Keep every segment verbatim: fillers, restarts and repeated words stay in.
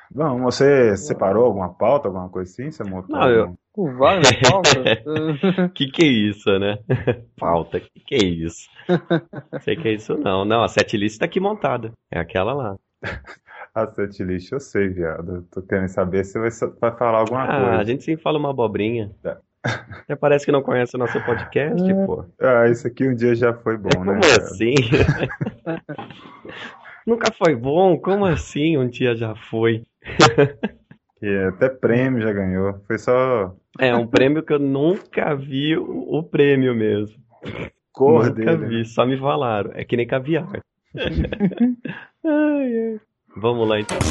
Bom, você separou alguma pauta, alguma coisa assim? Você montou Não, eu. algum... O Wagner falta? Que que é isso, né? Falta, que que é isso? Sei que é isso não. Não, a setlist tá aqui montada. É aquela lá. A setlist, eu sei, viado. Eu tô querendo saber se você vai falar alguma Ah, a coisa. gente sempre fala uma abobrinha. É. Até parece que não conhece o nosso podcast, pô. Ah, isso aqui um dia já foi bom, Como né, cara? assim? Nunca foi bom? Como assim? Um dia já foi. E até prêmio já ganhou. Foi só É um prêmio que eu nunca vi o, o prêmio mesmo. cor Nunca dele, vi, né? só me falaram. É que nem caviar. Ai, ai. Vamos lá então.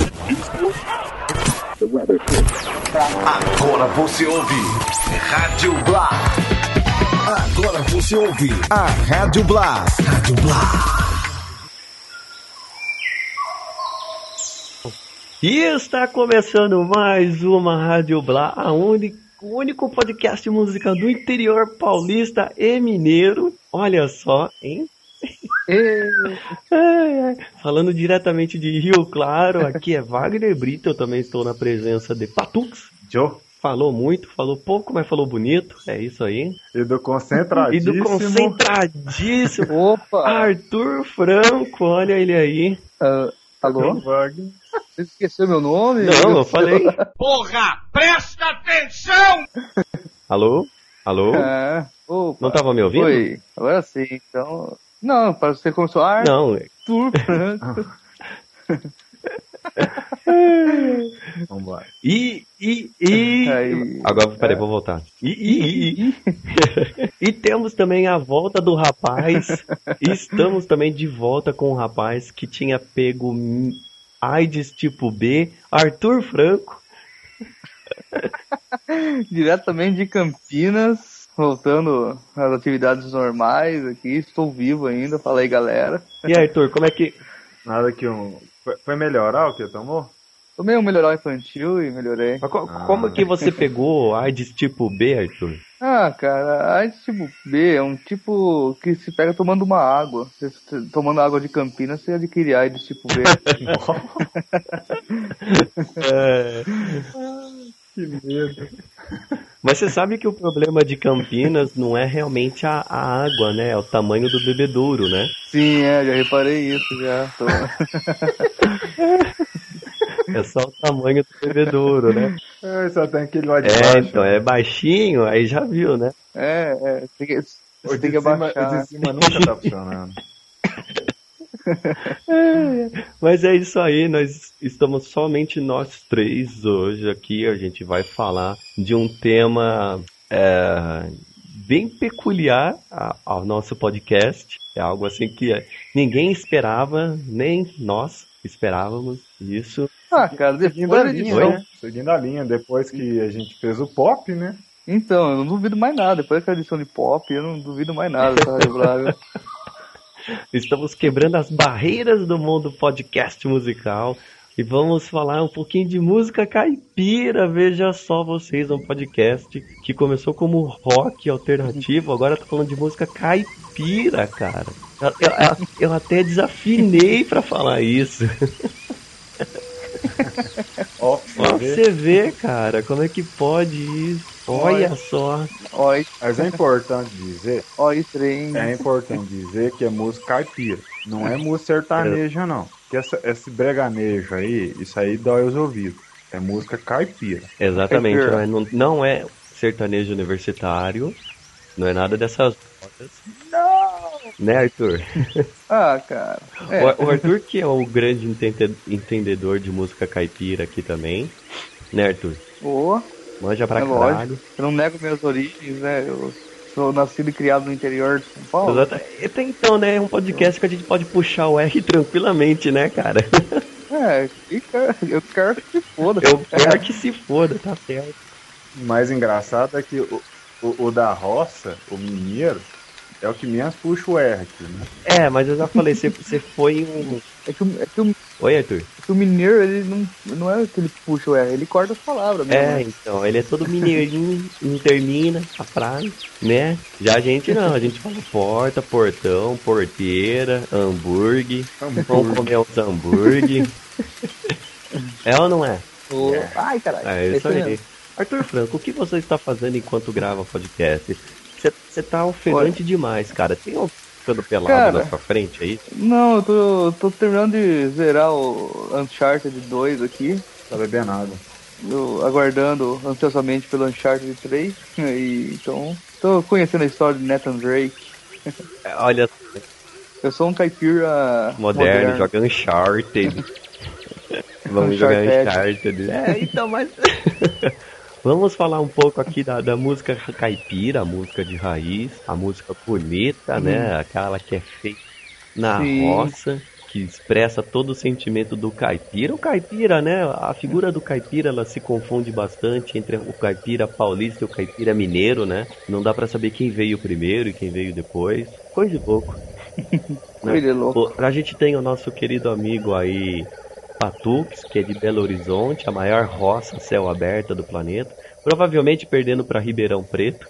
Agora você ouve Rádio Blá. Agora você ouve a Rádio Blá. Rádio Blá. E está começando mais uma Rádio Blá, a única, o único podcast de música do interior paulista e mineiro. Olha só, hein? Ai, ai. Falando diretamente de Rio Claro, aqui é Wagner Brito, eu também estou na presença de Patux. Joe. Falou muito, falou pouco, mas falou bonito, é isso aí. E do E concentradíssimo. do concentradíssimo Opa! Arthur Franco, olha ele aí. Ah, alô? Wagner. Você esqueceu meu nome? Não, eu falei. Porra, presta atenção! Alô? Alô? É. Opa. Não tava me ouvindo? Oi, agora sim, então... Não, para você começou a Não, Arthur Franco. Vambora. E, e, e... Aí. Agora, peraí, vou voltar. E, e, e, e... e temos também a volta do rapaz. E estamos também de volta com o rapaz que tinha pego AIDS tipo B, Arthur Franco. Diretamente de Campinas, voltando às atividades normais aqui, estou vivo ainda, fala aí galera. E Arthur, como é que... Nada que um... Foi, foi melhorar o que tomou? Tomei um melhoral infantil e melhorei. Mas co- como que você pegou AIDS tipo B, Arthur? Ah, cara, a AIDS tipo B é um tipo que se pega tomando uma água. Você, você- tomando água de Campinas, você adquire AIDS tipo B. É... Que medo. Mas você sabe que o problema de Campinas não é realmente a, a água, né? É o tamanho do bebedouro, né? Sim, é, já reparei isso já. Tô... É só o tamanho do bebedouro, né? É, só tem aquele lá de É, baixo. então, é baixinho, aí já viu, né? É, é, tem que, O você de tem que cima- abaixar. O de cima nunca tá funcionando. Mas é isso aí, nós estamos somente nós três hoje aqui. A gente vai falar de um tema é, bem peculiar a- ao nosso podcast. É algo assim que ninguém esperava, nem nós esperávamos isso. Ah, cara, Seguindo depois a da linha, edição. né? Seguindo a linha, depois que a gente fez o pop, né? Então, eu não duvido mais nada. Depois daquela edição de pop, eu não duvido mais nada dessa Rádio Braga. Estamos quebrando as barreiras do mundo podcast musical e vamos falar um pouquinho de música caipira. Veja só vocês, um podcast que começou como rock alternativo, agora tá falando de música caipira, cara. Eu, eu- eu até desafinei pra falar isso. Ó, Pra você vê. você ver, cara, como é que pode isso? Olha só. Oi, Mas é importante dizer, oi, trem. é importante dizer que é música caipira. Não é música sertaneja, não. Porque essa, esse breganejo aí, isso aí dói os ouvidos. É música caipira. Exatamente, Caipira. não é, não, não é sertanejo universitário, não é nada dessas rodas. Né, Arthur? Ah, cara. É, O, o Arthur que é o grande entende- entendedor de música caipira aqui também, né, Arthur? boa. Manja pra É caralho. lógico. Eu não nego minhas origens, né? Eu sou nascido e criado no interior de São Paulo. Exato. Até então, né, é um podcast que a gente pode puxar o R tranquilamente, né, cara? É, fica, eu quero que se foda. Eu quero que se foda, tá certo. O mais engraçado é que o, o, o da roça, o mineiro, é o que menos puxa o R aqui, né? É, mas eu já falei, você, você foi um... É que, o- é, que o, Oi, Arthur. é que o mineiro, ele não, não é que ele puxa o R, ele corta as palavras mesmo. É, né? então, ele é todo mineirinho, não termina a frase, né? Já a gente não, a gente fala porta, portão, porteira, hambúrguer, vamos comer uns hambúrguer. É ou não é? Oh, Yeah. Ai, caralho. É isso aí. mesmo. Arthur Franco, o que você está fazendo enquanto grava podcast? Você tá ofegante demais, cara. Tem alguém ficando pelado Cara. na sua frente aí? Não, eu tô, tô terminando de zerar o Uncharted dois aqui. Tá bebendo água. Eu, aguardando ansiosamente pelo Uncharted três. E, então, tô conhecendo a história de Nathan Drake. É, olha, Eu sou um caipira moderno, joga Uncharted. Vamos jogar Uncharted. É, então, mas... Vamos falar um pouco aqui da, da música caipira, a música de raiz, a música bonita, hum. né? Aquela que é feita na Sim. roça, que expressa todo o sentimento do caipira. O caipira, né? A figura do caipira, ela se confunde bastante entre o caipira paulista e o caipira mineiro, né? Não dá pra saber quem veio primeiro e quem veio depois. Coisa de louco. Coisa de louco. A gente tem o nosso querido amigo aí, Patux, que é de Belo Horizonte, a maior roça a céu aberto do planeta, provavelmente perdendo para Ribeirão Preto.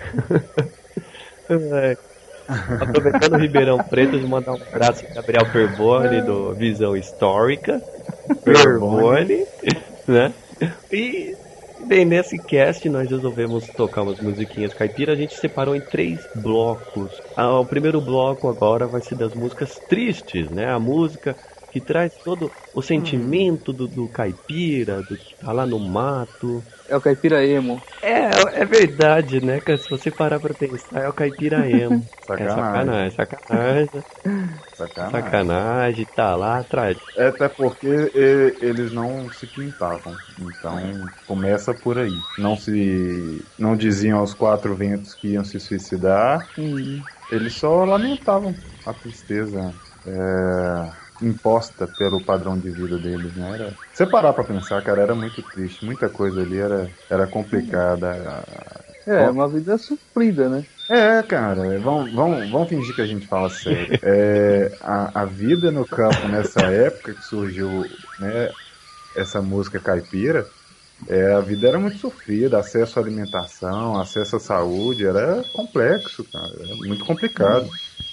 é. Aproveitando o Ribeirão Preto, de mandar um abraço para Gabriel Perboni do Visão Histórica. Perboni, né? E bem, nesse cast nós resolvemos tocar umas musiquinhas caipira. A gente separou em três blocos. Ah, o primeiro bloco agora vai ser das músicas tristes, né? A música que traz todo o sentimento do, do caipira, do que tá lá no mato. É o caipira emo. É, é verdade, né? Que se você parar pra pensar, é o caipira emo. Sacanagem. É sacanagem, sacanagem. Sacanagem. Sacanagem, tá lá atrás. É, até porque e, eles não se pintavam. Então, começa por aí. Não se... Não diziam aos quatro ventos que iam se suicidar. Hum. Eles só lamentavam a tristeza. É... imposta pelo padrão de vida deles, né? Era... Se você parar pra pensar, cara, era muito triste. Muita coisa ali era, era complicada. É, uma vida sofrida, né? É, cara, vamos, vamos, vamos fingir que a gente fala sério. É, a, a vida no campo nessa época que surgiu, né, essa música caipira, é, a vida era muito sofrida, acesso à alimentação, acesso à saúde, era complexo, cara, era muito complicado.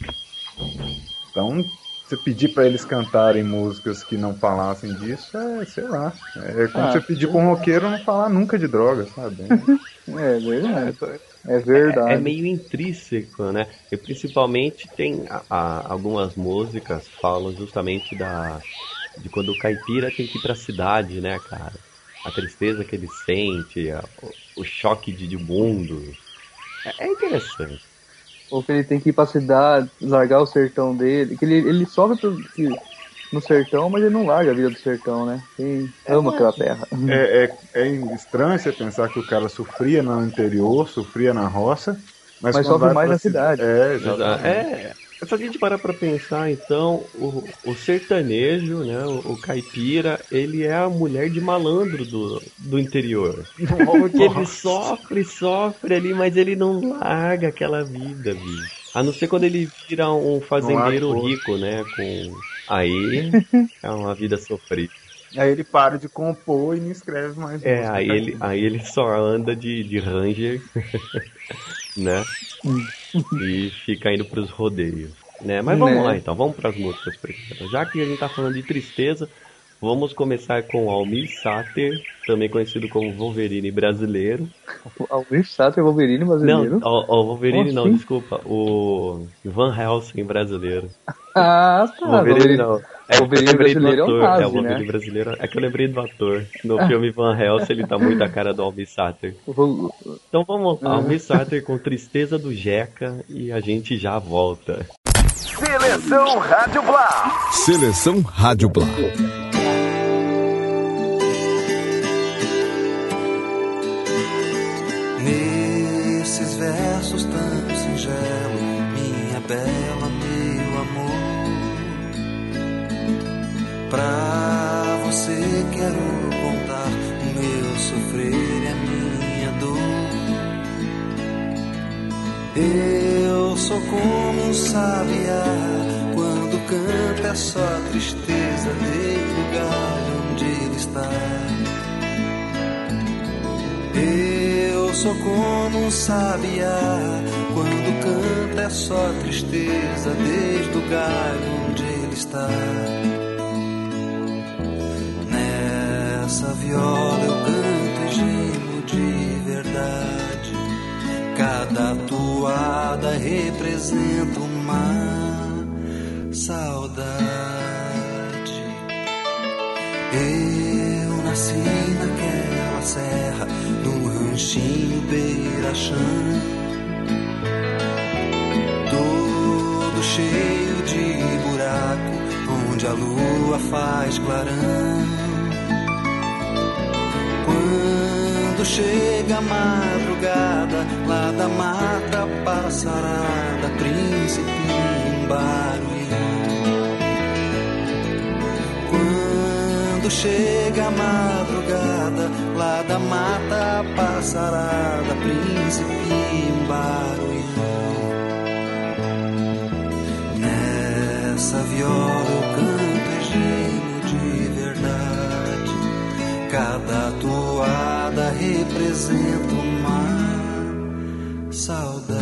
Então, você pedir pra eles cantarem músicas que não falassem disso, é, sei lá, é como ah, você pedir pra um roqueiro não falar nunca de droga, sabe? É verdade. É verdade. É, é meio intrínseco, né? E principalmente tem a, a, algumas músicas falam justamente da de quando o caipira tem que ir pra cidade, né, cara? A tristeza que ele sente, a, o, o choque de, de mundo. É, é interessante. Ou que ele tem que ir pra cidade, largar o sertão dele. Que ele, ele sofre no sertão, mas ele não larga a vida do sertão, né? Ele ama é, aquela terra. É, é, é estranho você pensar que o cara sofria no interior, sofria na roça, mas, mas sofre mais na cidade. É, exatamente. É, se a gente parar pra pensar, então, o, o sertanejo, né, o, o caipira, ele é a mulher de malandro do, do interior. Porque ele sofre, sofre ali, mas ele não larga aquela vida, bicho. A não ser quando ele vira um fazendeiro rico, né, com... Aí é uma vida sofrida. Aí ele para de compor e não escreve mais. É, aí ele, aí ele só anda de, de ranger, né? E fica indo pros rodeios, né? Mas vamos né? lá então, vamos pras músicas primeiro. Já que a gente tá falando de tristeza, vamos começar com Almir Sater, também conhecido como Wolverine brasileiro. Almir Sater, Wolverine brasileiro? Não, o, o Wolverine oh, não, sim? desculpa. O Van Helsing brasileiro. Ah, tá. O Wolverine, Wolverine não. É, Wolverine brasileiro é um caso, é, o Wolverine né? brasileiro. É que eu lembrei do ator. No filme Van Helsing, ele tá muito a cara do Almir Sater. Então vamos lá. Almir Sater com Tristeza do Jeca e a gente já volta. Seleção Rádio Blá. Seleção Rádio Blá. Nesses versos tão singelos, minha bela, meu amor, pra você quero contar o meu sofrer e a minha dor. Eu sou como um sabiá, quando canta é só tristeza desde o lugar onde ele está. Eu sou como um sabiá, quando canta é só tristeza desde o galho onde ele está. Nessa Nessa viola eu canto e gemo de verdade. Cada toada representa uma saudade. Eu nasci naquela serra, num ranchinho beira-chão, todo cheio de buraco, onde a lua faz clarão. Quando chega a madrugada, lá da mata passarada, príncipe em Barueri. Quando chega a madrugada, lá da mata passarada, príncipe em Barueri. Nessa viola eu canto e gemo de verdade. Cada toada representa uma saudade.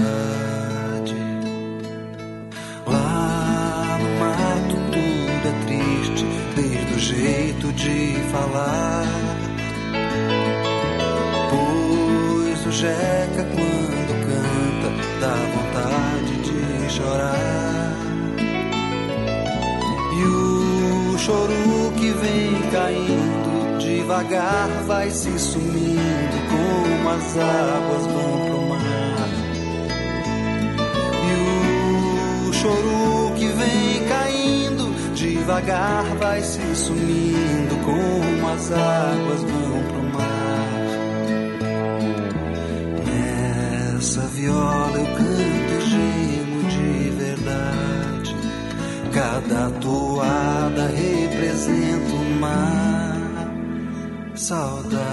Lá no mato tudo é triste, desde o jeito de falar. Pois o Jeca quando canta dá vontade de chorar. E o choro que vem caindo devagar vai se sumindo como as águas vão pro mar. E o choro que vem caindo devagar vai se sumindo como as águas vão pro mar. Nessa viola eu canto e gemo de verdade. Cada toada representa uma saudade.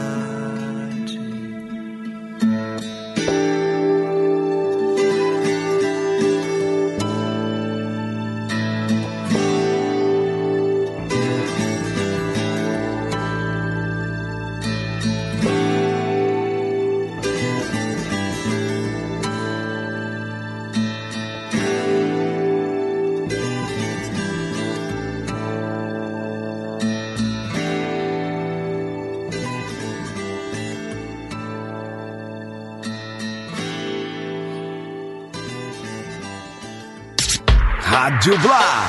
Rádio Blá.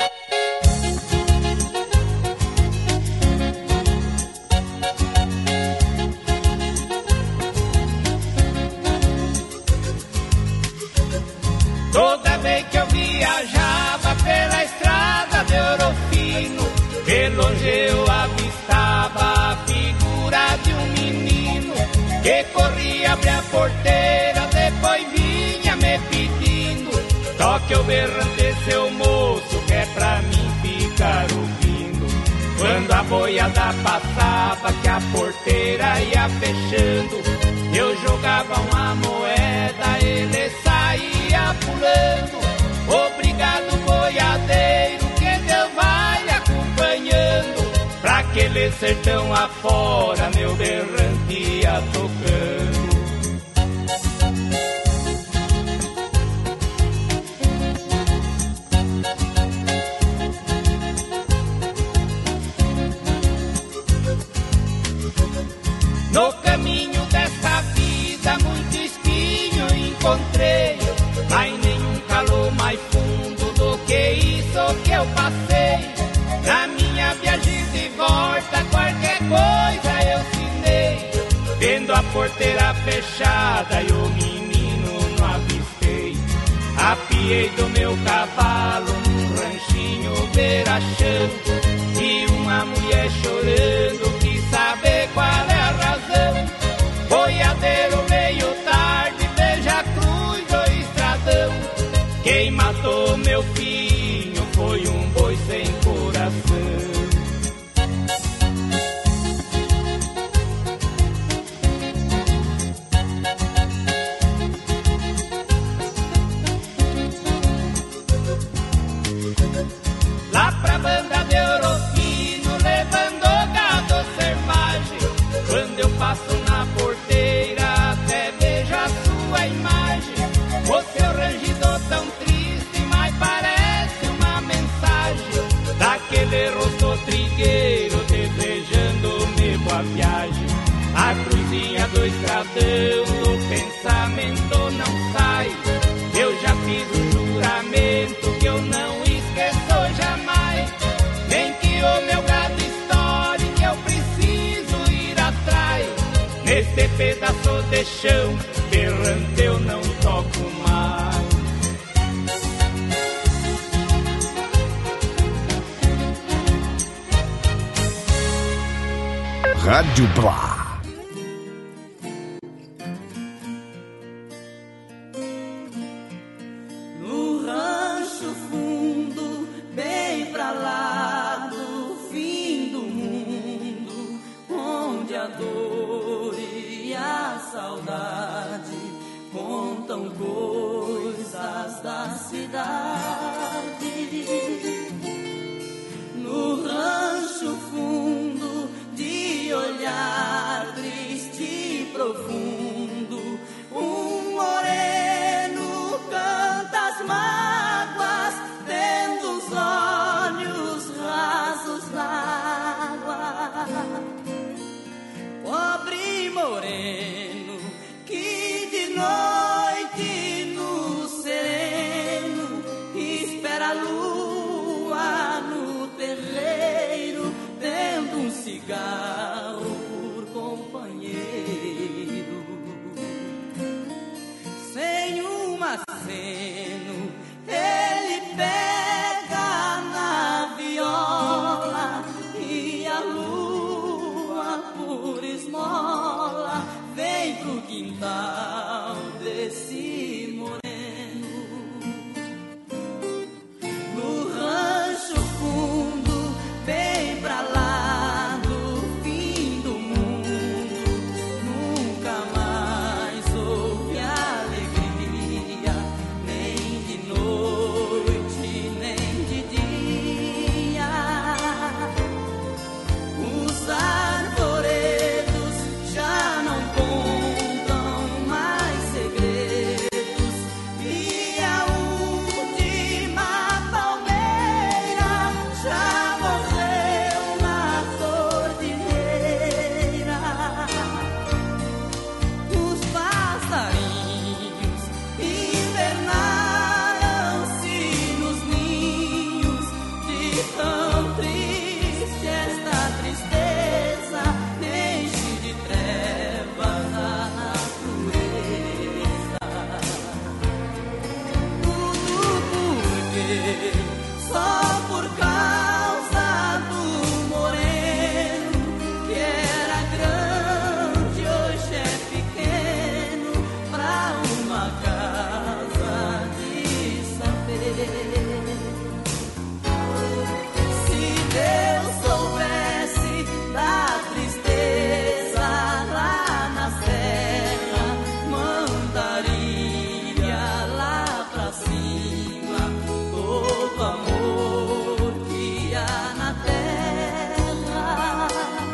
Toda vez que eu viajava pela estrada de Ouro Fino, de longe eu avistava a figura de um menino que corria, abria a porteira, depois vinha me pedindo: toque o berrante, seu moço, que é pra mim ficar ouvindo. Quando a boiada passava, que a porteira ia fechando, eu jogava uma moeda, ele saía pulando. Obrigado, boiadeiro, que Deus vai lhe acompanhando. Pra aquele sertão afora, meu berrante ia tocando. No caminho desta vida muito espinho encontrei, mas nenhum calor mais fundo do que isso que eu passei. Na minha viagem de volta qualquer coisa eu sinei, vendo a porteira fechada e o menino não avistei. Apiei do meu cavalo num ranchinho beira-chão, e uma mulher chorando quis saber qual é a razão. Boiadeiro veio tarde, beija a cruz do estradão. Quem matou meu filho foi um boi sem coração. Lá pra banda de Ouro a viagem. A cruzinha do estradão do pensamento não sai. Eu já fiz um juramento que eu não esqueço jamais. Nem que o meu gado estoure, que eu preciso ir atrás. Nesse pedaço de chão, berrante eu não toco mais. Rádio Blá. No rancho fundo, bem pra lá do fim do mundo, onde a dor e a saudade contam coisas da cidade. No rancho fundo, de olhar triste e profundo, um moreno canta as mágoas, tendo os olhos rasos d'água. Pobre moreno, que de noite no sereno espera a lua no terreiro, tendo um cigarro por companheiro. Sem um aceno, ele pega na viola e a lua por esmola vem pro quintal desse moreno. No rancho fundo, bem pra lá do fim do mundo, nunca mais houve alegria, nem de noite, nem de dia. Os arvoredos já não contam mais segredos, e a última palmeira já morreu na cordilheira. Os passarinhos invernaram-se nos ninhos, de tão triste esta tristeza enche de trevas a natureza. Tudo porque, só por causa do moreno, que era grande, hoje é pequeno, pra uma casa de saber. Se Deus soubesse da tristeza lá na serra, mandaria lá pra cima todo amor que há na terra.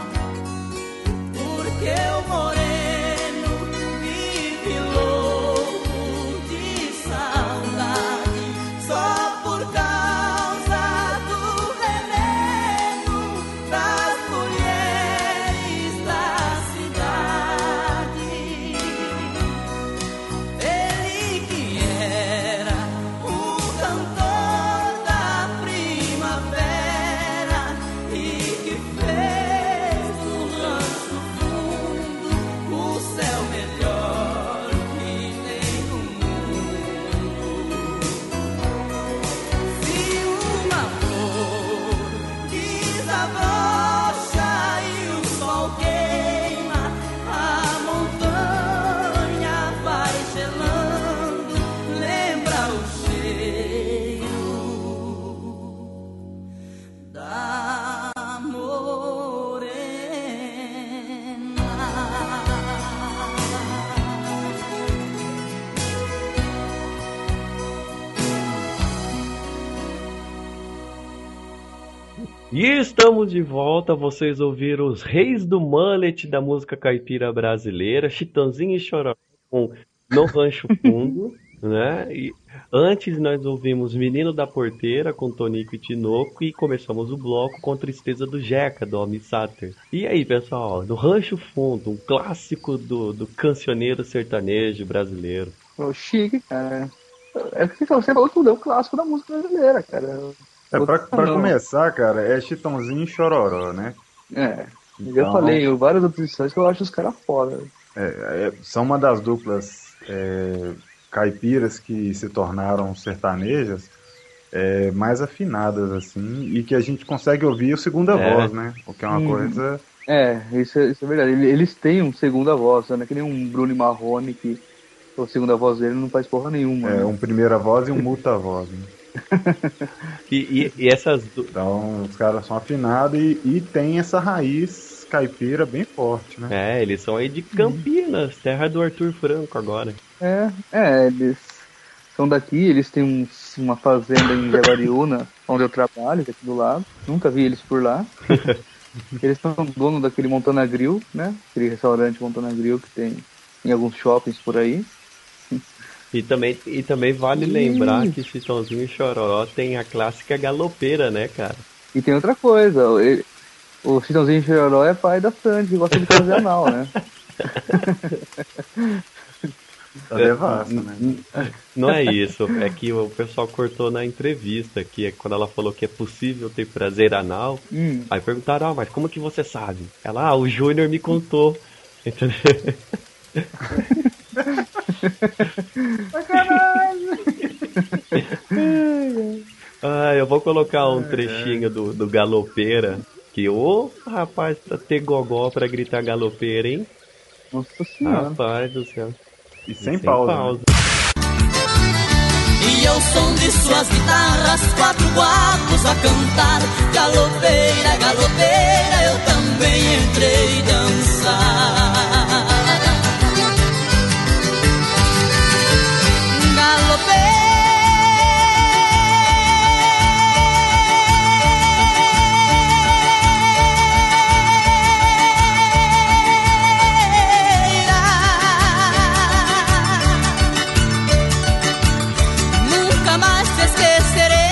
Porque o moreno vive louco de saudade, só por causa do veneno das mulheres da cidade. Ele que era um cantor da primavera e que fez do rancho fundo o céu melhor que tem no mundo. Se uma flor desabrocha e o sol queima, a montanha vai gelando, lembra o cheiro da morena. E estamos de volta, vocês ouviram os reis do mullet da música caipira brasileira, Chitãozinho e Chororó com No Rancho Fundo, né? E Antes nós ouvimos Menino da Porteira com Tonico e Tinoco e começamos o bloco com Tristeza do Jeca, do Almir Sater. E aí, pessoal, do Rancho Fundo, um clássico do, do cancioneiro sertanejo brasileiro. Oh, chique, cara. É que você falou tudo, é um clássico da música brasileira, cara. É, pra, pra começar, cara, é Chitãozinho e Chororó, né? É, então, eu falei em várias outras edições que eu acho os caras foda. É, é, são uma das duplas é, caipiras que se tornaram sertanejas é, mais afinadas, assim, e que a gente consegue ouvir o segunda É. voz, né? O que é uma Hum. coisa... É, isso é, isso é verdade. Eles têm um segunda voz, né? Que nem um Bruno Marrone que a segunda voz dele não faz porra nenhuma. É, né? um primeira voz e um multa voz, né? E, e, e essas du- Então, os caras são afinados e, e tem essa raiz caipira bem forte, né? É, eles são aí de Campinas, terra do Arthur Franco agora. É, é, eles são daqui, eles têm um- uma fazenda em Jaguariúna, onde eu trabalho, que é aqui do lado. Nunca vi eles por lá. Eles são donos daquele Montana Grill, né? Aquele restaurante Montana Grill que tem em alguns shoppings por aí. E também, e também vale lembrar que Chitãozinho e Chororó tem a clássica galopeira, né, cara? E tem outra coisa, o- ele- o Chitãozinho Chororó é pai da Sandy, que gosta de fazer anal, né? Tá devassa, né? Não é isso, é que o pessoal cortou na entrevista, que é quando ela falou que é possível ter prazer anal. Hum. Aí perguntaram, ah, mas como que você sabe? Ela, ah, o Júnior me contou. Entendeu? Ah, eu vou colocar um trechinho do, do Galopeira. Que, ô, rapaz, pra ter gogó pra gritar galopeira, hein? Nossa senhora. Rapaz do céu. E sem pausa, né? E ao som de suas guitarras, quatro guapos a cantar. Galopeira, galopeira, eu também entrei dançar. Nunca mais te esquecerei.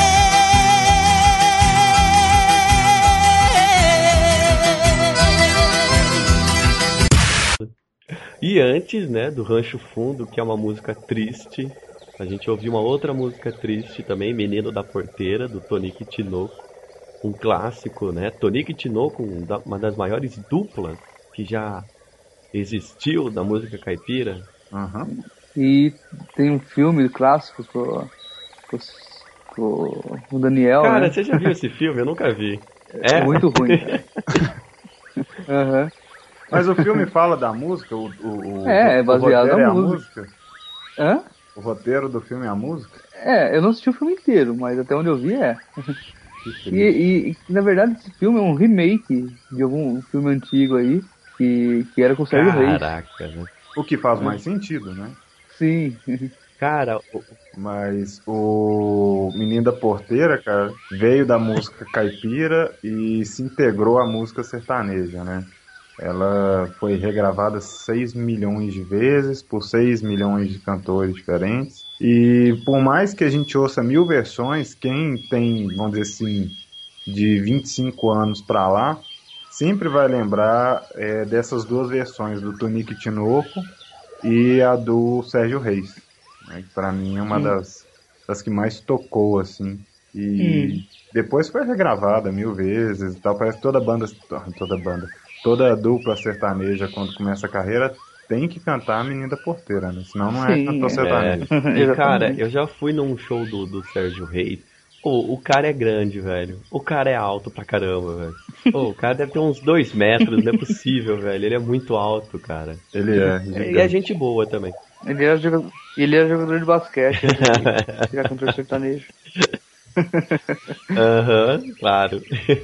E antes, né, do Rancho Fundo, que é uma música triste, a gente ouviu uma outra música triste também, Menino da Porteira, do Tonico e Tinoco. Um clássico, né? Tonico e Tinoco, um da- uma das maiores duplas que já existiu da música caipira. Aham. E tem um filme clássico com, com, com o Daniel, Cara, né? você já viu esse filme? Eu nunca vi. É muito ruim, cara. Aham. Mas o filme fala da música? O, o, o, É, é o baseado roteiro na é a música. Hã? O roteiro do filme é a música? É, eu não assisti o filme inteiro, mas até onde eu vi é. Que E, e- e, na verdade esse filme é um remake de algum filme antigo aí, que, que era com o Sérgio Reis. Caraca, né? O que faz mais sentido, né? Sim. Cara, o- Mas o Menino da Porteira, cara, veio da música caipira e se integrou à música sertaneja, né? Ela foi regravada seis milhões de vezes por seis milhões de cantores diferentes. E por mais que a gente ouça mil versões, quem tem, vamos dizer assim, de vinte e cinco anos pra lá, sempre vai lembrar é, dessas duas versões, do Tonico e Tinoco e a do Sérgio Reis, né, que pra mim é uma das, das que mais tocou, assim. E depois foi regravada mil vezes e tal. Parece que toda banda, toda banda, toda dupla sertaneja, quando começa a carreira, tem que cantar a Menina da Porteira, né? Senão não é Sim, cantor é. sertanejo. E, cara, eu já fui num show do, do Sérgio Reis. Pô, o cara é grande, velho. O cara é alto pra caramba, velho. Pô, o cara deve ter uns dois metros, não é possível, velho. Ele é muito alto, cara. Ele é. E é gigante. gente boa também. Ele era jogador, ele era jogador de basquete, né? Chegar contra o sertanejo. Aham, claro.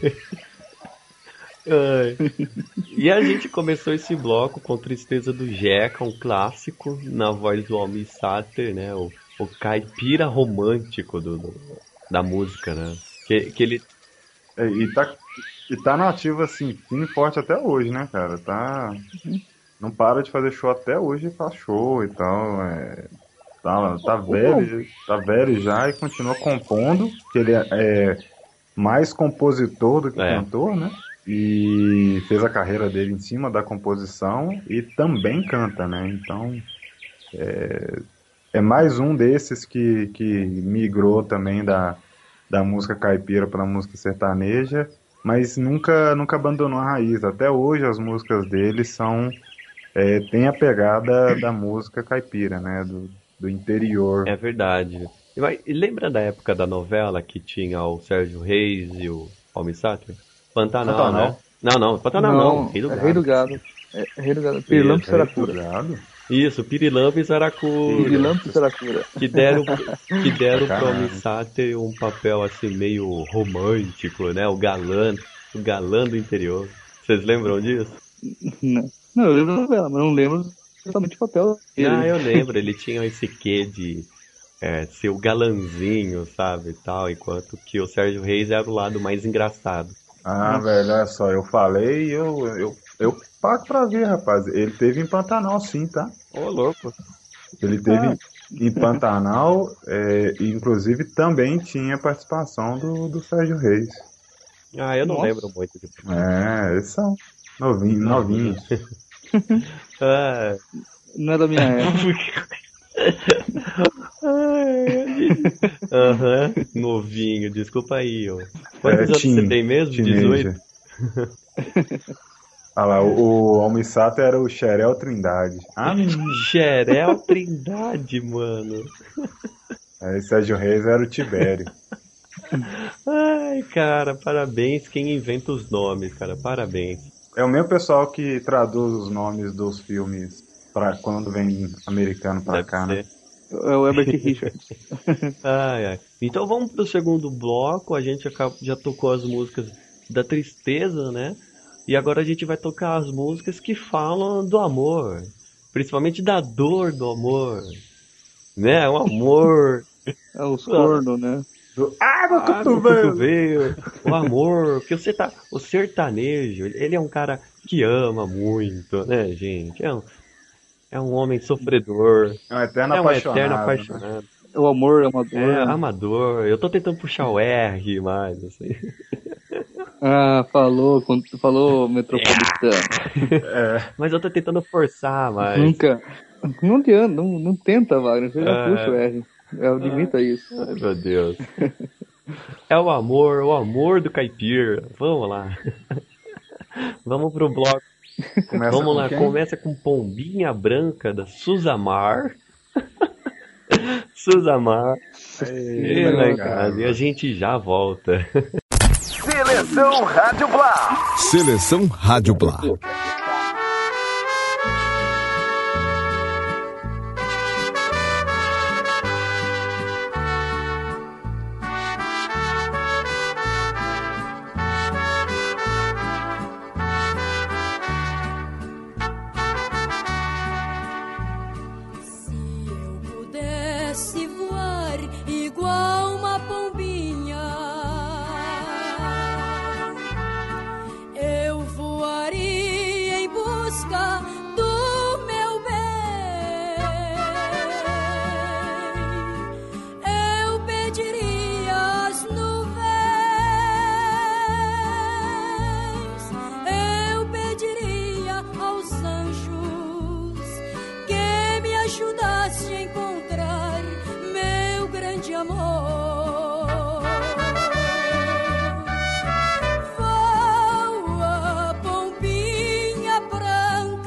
Ai. E a gente começou esse bloco com Tristeza do Jeca, um clássico, na voz do Almir Sater, né? O, o caipira romântico do, do- da música, né? Que, que ele. É, e, tá, e tá nativo, assim, firme e forte até hoje, né, cara? Tá. Não para de fazer show até hoje, faz show e tal. É, Tá, tá velho, tá velho já e continua compondo, que ele é, é mais compositor do que É. cantor, né? E fez a carreira dele em cima da composição e também canta, né? Então é, é mais um desses que, que migrou também da, da música caipira para a música sertaneja, mas nunca, nunca abandonou a raiz. Até hoje as músicas dele são é, tem a pegada da música caipira, né? Do, do interior. É verdade. E vai- e lembra da época da novela que tinha o Sérgio Reis e o Almir Sater? Pantanal, Pantanal. né? Não, não, Pantanal não, Rei do é Gado. Rei do Gado. É, Rei do Gado. Pirilampo e Saracura. Gado. Isso, Pirilampo e Saracura. Pirilampo e Saracura. Que deram, que deram pro Caralho. Almir Sater um papel assim meio romântico, né? O galã, o galã do interior. Vocês lembram disso? Não, não, eu lembro da novela, mas não lembro exatamente o papel dele. Ah, eu lembro, ele tinha esse quê de é, ser o galanzinho, sabe, e tal, enquanto que o Sérgio Reis era o lado mais engraçado. Ah, velho, olha só, eu falei e eu, eu, eu pago pra ver, rapaz. Ele teve em Pantanal, sim, tá? Ô, louco. Ele teve Ah. em Pantanal, é, e inclusive também tinha participação do, do Sérgio Reis. Ah, eu não Nossa. lembro muito de... É, eles são novinhos, novinhos. Ah, Não é da minha época. aham, novinho, desculpa aí, ó. Quantos É, anos teen- você tem mesmo? dezoito? teenager. Olha lá, o, o Almir Sater era o Xerel Trindade. Ah, menino. Xerel Trindade, mano. Aí Sérgio Reis era o Tibério. Ai, cara, parabéns quem inventa os nomes, cara, parabéns. É o mesmo pessoal que traduz os nomes dos filmes pra quando vem americano pra Deve cá, né? ser. É o Herbert Richards. Ai, ai. Então vamos pro segundo bloco. A gente acaba- já tocou as músicas da tristeza, né? E agora a gente vai tocar as músicas que falam do amor, principalmente da dor do amor, né? O amor, É os cornos, né? Água, ah, do cotovelo, o amor, porque você tá, o sertanejo, ele é um cara que ama muito, né, gente? É um, é um homem sofredor, É um eterno é um apaixonado. eterno né? apaixonado. O amor é uma dor. É, amador. Eu tô tentando puxar o R mais, assim. Ah, falou, quando tu falou metropolitano. É, Mas eu tô tentando forçar mais. Nunca. Não adianta, não, não tenta, Wagner. Você já É. puxa o R. Eu admita isso. Ai, meu Deus. É o amor, o amor do caipira. Vamos lá. Vamos pro bloco. começa Vamos com lá, quem? começa com Pombinha Branca da Suzamar. Suzamar. Ei, E, né, legal. cara, e a gente já volta. Seleção Rádio Blá. Seleção Rádio Blá. Se eu pudesse voar igual uma pombinha, eu voaria em busca do meu bem. Eu pediria às nuvens, eu pediria aos anjos que me ajudasse a encontrar meu grande amor. Voa, pombinha branca,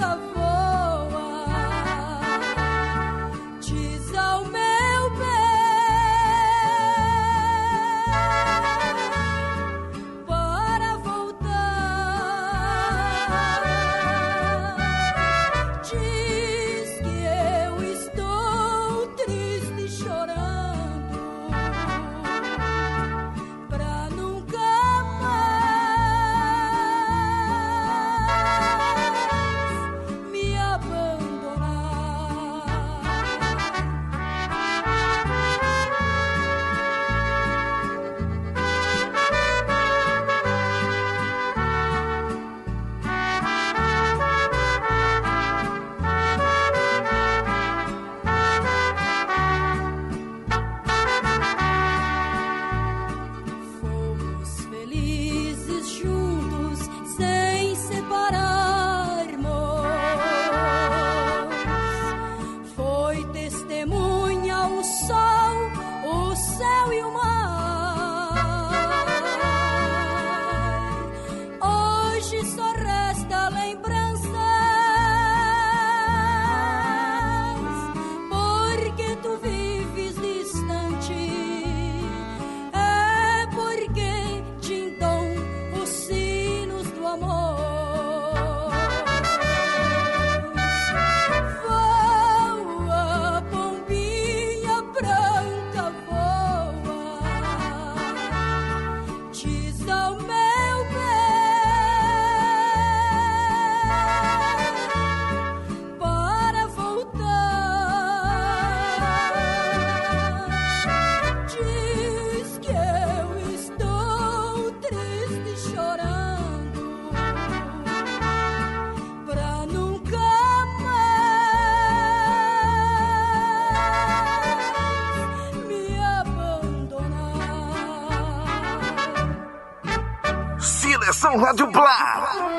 Seleção Rádio Blá.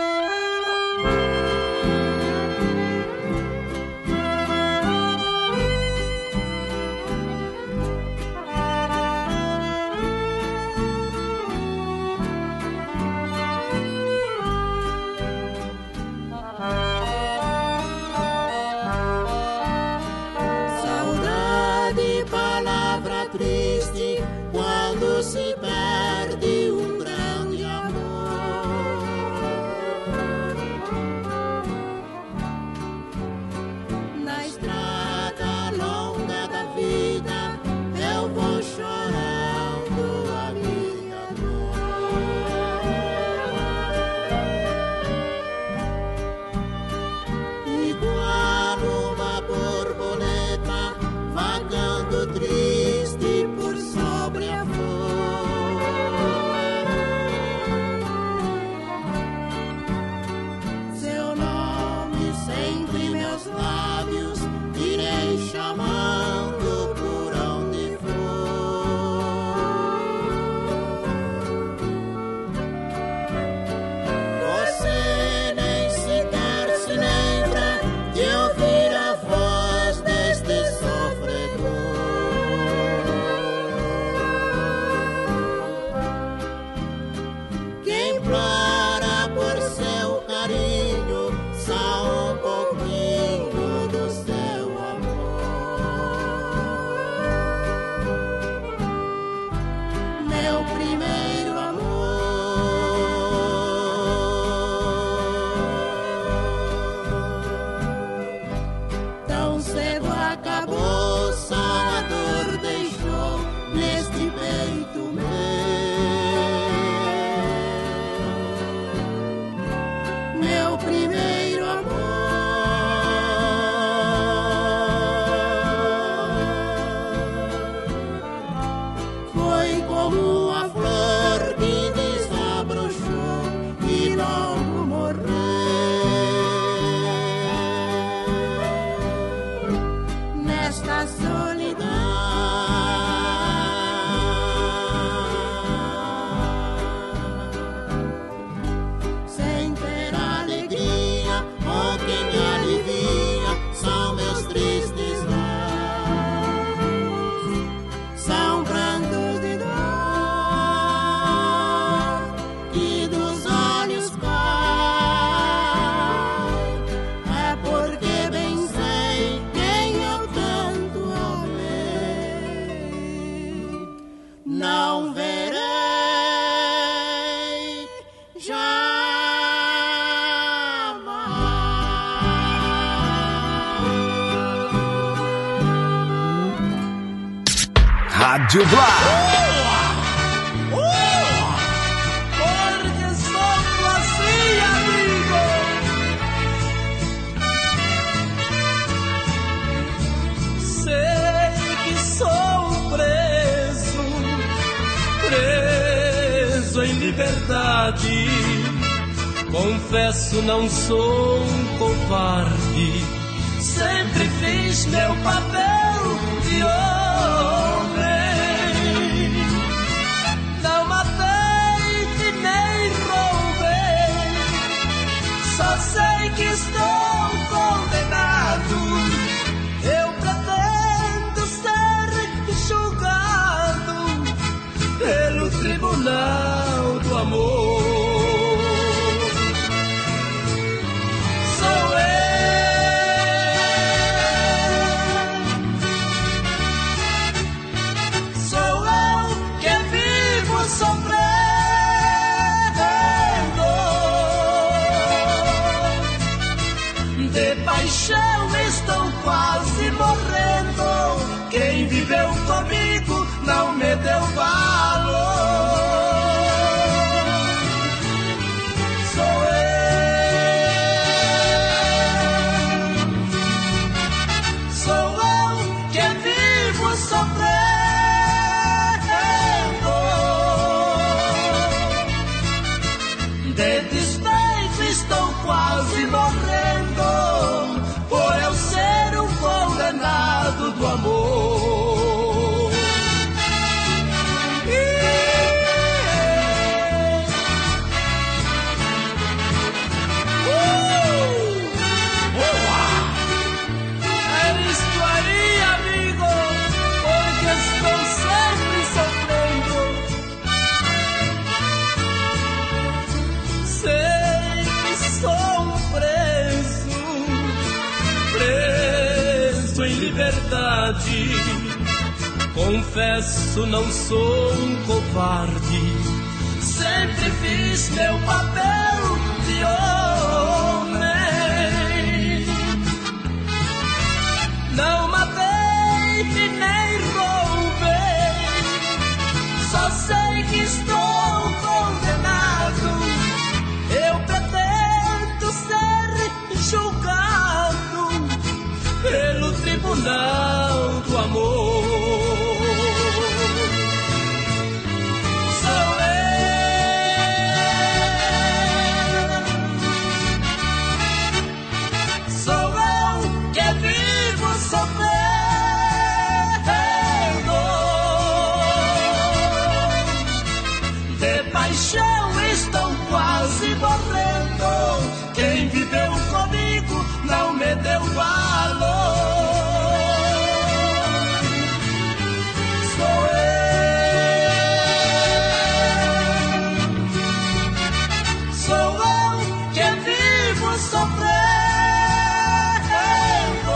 Saudade, palavra triste, quando se perde um grande amor. Na estrada longa da vida, eu vou chorando a minha dor. Igual uma borboleta vagando triste por sobre a flor. Seu nome sempre em meus lábios, irei chamando por onde for. Você nem sequer se lembra de ouvir a voz deste sofredor. Quem implora por seu carinho, só um pouquinho do seu amor. Meu primeiro amor. Tão cedo acabou, só a dor deixou neste peito meu. Meu primeiro amor foi como a flor que desabrochou e logo morreu. Nesta solidão, sem ter alegria, ou quem me alivia, são meus tristes lábios, são prantos de dor que dos olhos cai. É porque bem sei quem eu tanto amei, não verei jamais. Rádio Blá. Porque sou assim, amigo. Sei que sou preso, preso em liberdade. Confesso, não sou um covarde. Sempre fiz meu papel de homem. Não matei e nem roubei. Só sei que estou condenado. Eu pretendo ser julgado pelo tribunal do amor. Sou eu, sou eu que vivo sofrendo. De paixão estou quase morrendo. Quem viveu comigo não me deu valor. Sou eu, sou eu que vivo sofrendo. De despeito estou quase morrendo, por eu ser um condenado. verdade. Confesso, não sou um covarde. Sempre fiz meu papel de homem. Não matei e nem roubei. Só sei que estou condenado. Eu pretendo ser julgado pelo tribunal do amor. Sou eu, sou eu que vivo sofrendo. De paixão estou quase morrendo. Quem viveu comigo não me deu valor. Sou eu, sou eu que vivo sofrendo.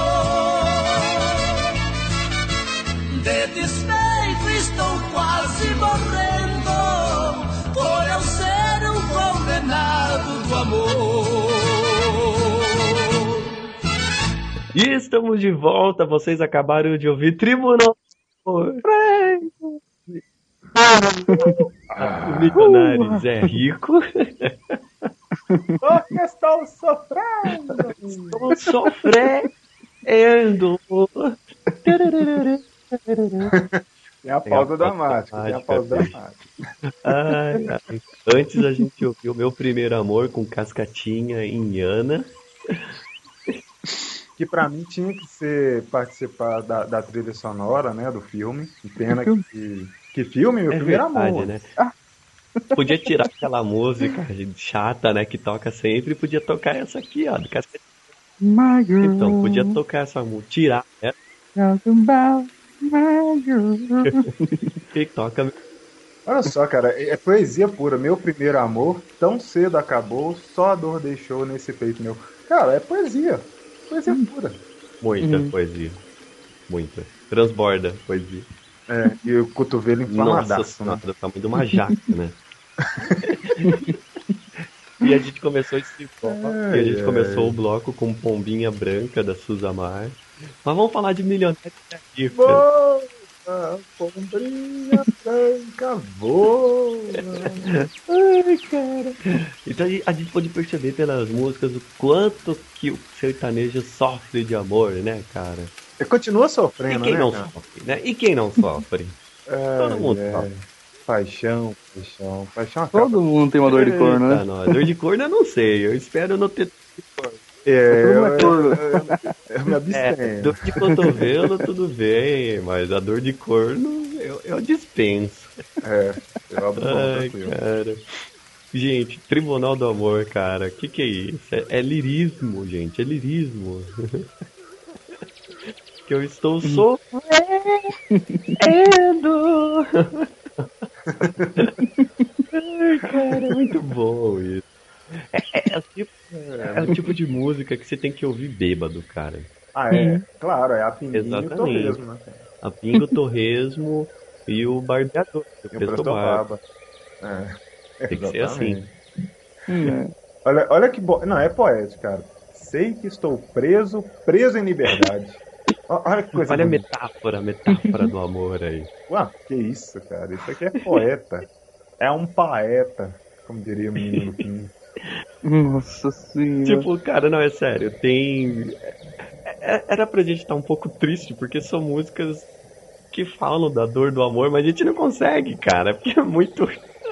De despeito estou quase morrendo, por eu ser um condenado do amor. E estamos de volta, vocês acabaram de ouvir Tribunal do O Milionários é rico. Porque estou sofrendo. Estou sofrendo. Tem a pausa dramática, tem a pausa dramática. Ai, ai. Antes a gente ouviu Meu Primeiro Amor com Cascatinha em Ana. Que pra mim tinha que ser participar da, da trilha sonora, né, do filme. Que pena que... Que filme? Meu É primeiro verdade, amor. né? Podia tirar aquela música chata, né, que toca sempre, e podia tocar essa aqui, ó, do Cascatinha. My girl. Então, podia tocar essa música, tirar, né? Talking about my girl. Que toca. Olha só, cara, é é poesia pura. Meu primeiro amor, tão cedo acabou, só a dor deixou nesse peito meu. Cara, é poesia. Poesia pura. Muita Uhum. poesia. Muita. Transborda poesia. É, e o cotovelo Nossa inflamadaço, senhora, né? do tamanho de uma jaca, né? E a gente começou esse bloco, e a gente Ai, começou ai. o bloco com Pombinha Branca da Suzamar. Mas vamos falar de Milionário Rico. Voa, pombrinha branca, voa. Ai, cara. Então a gente- a gente pode perceber pelas músicas o quanto que o sertanejo sofre de amor, né, cara? E continua E sofrendo, quem né, não cara? sofre, né? E quem não sofre? Todo Ai, mundo ai. sofre. Paixão, paixão, paixão acaba. Todo mundo tem uma dor de corno, Eita, né? nós. Dor de corno eu não sei, eu espero não ter. É, Todo eu, mundo é corno. eu, eu, eu me É, abstenho. dor de cotovelo tudo bem, mas a dor de corno eu, eu dispenso. É, eu abro mão, Ai, tranquilo. cara. Gente, Tribunal do Amor, cara, que que é isso? É, é lirismo, gente, é lirismo. Que eu estou sofrendo. Ai, cara, é muito bom isso. É, é- é o tipo, é o tipo de música que você tem que ouvir bêbado, cara. Ah, é, claro, é a Pinguinho e o Exatamente. Torresmo, né? A Pingo, Torresmo e o Barbeador. O E o Presto Presto Barba. Barba. É, Tem que ser assim. Hum, Olha, olha que bo... Não, é poético, cara. Sei que estou preso, preso em liberdade. Ó, Olha que coisa Olha a bonita. metáfora, a metáfora do amor aí. Ué, que isso, cara. Isso aqui é poeta. É um poeta, como diria o menino Luquinho. Nossa senhora. Tipo, cara, não, é sério, tem... é- Era pra gente estar um pouco triste, porque são músicas que falam da dor do amor, mas a gente não consegue, cara, porque é muito...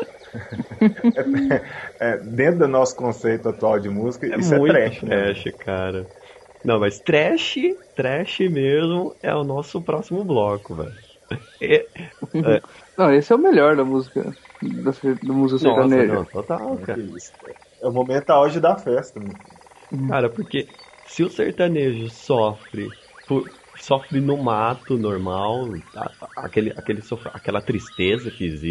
É, dentro do nosso conceito atual de música, É isso muito é trash, né? trash, cara. Não, mas trash, trash mesmo é o nosso próximo bloco, velho. É- é- Não, esse é o melhor da música. Da, ser- da música Nossa, sertaneja. não, total, Que cara. isso, cara. É o momento auge da festa, né? Cara, porque se o sertanejo sofre por- sofre no mato normal, a- aquele, aquele sof- aquela tristeza que existe,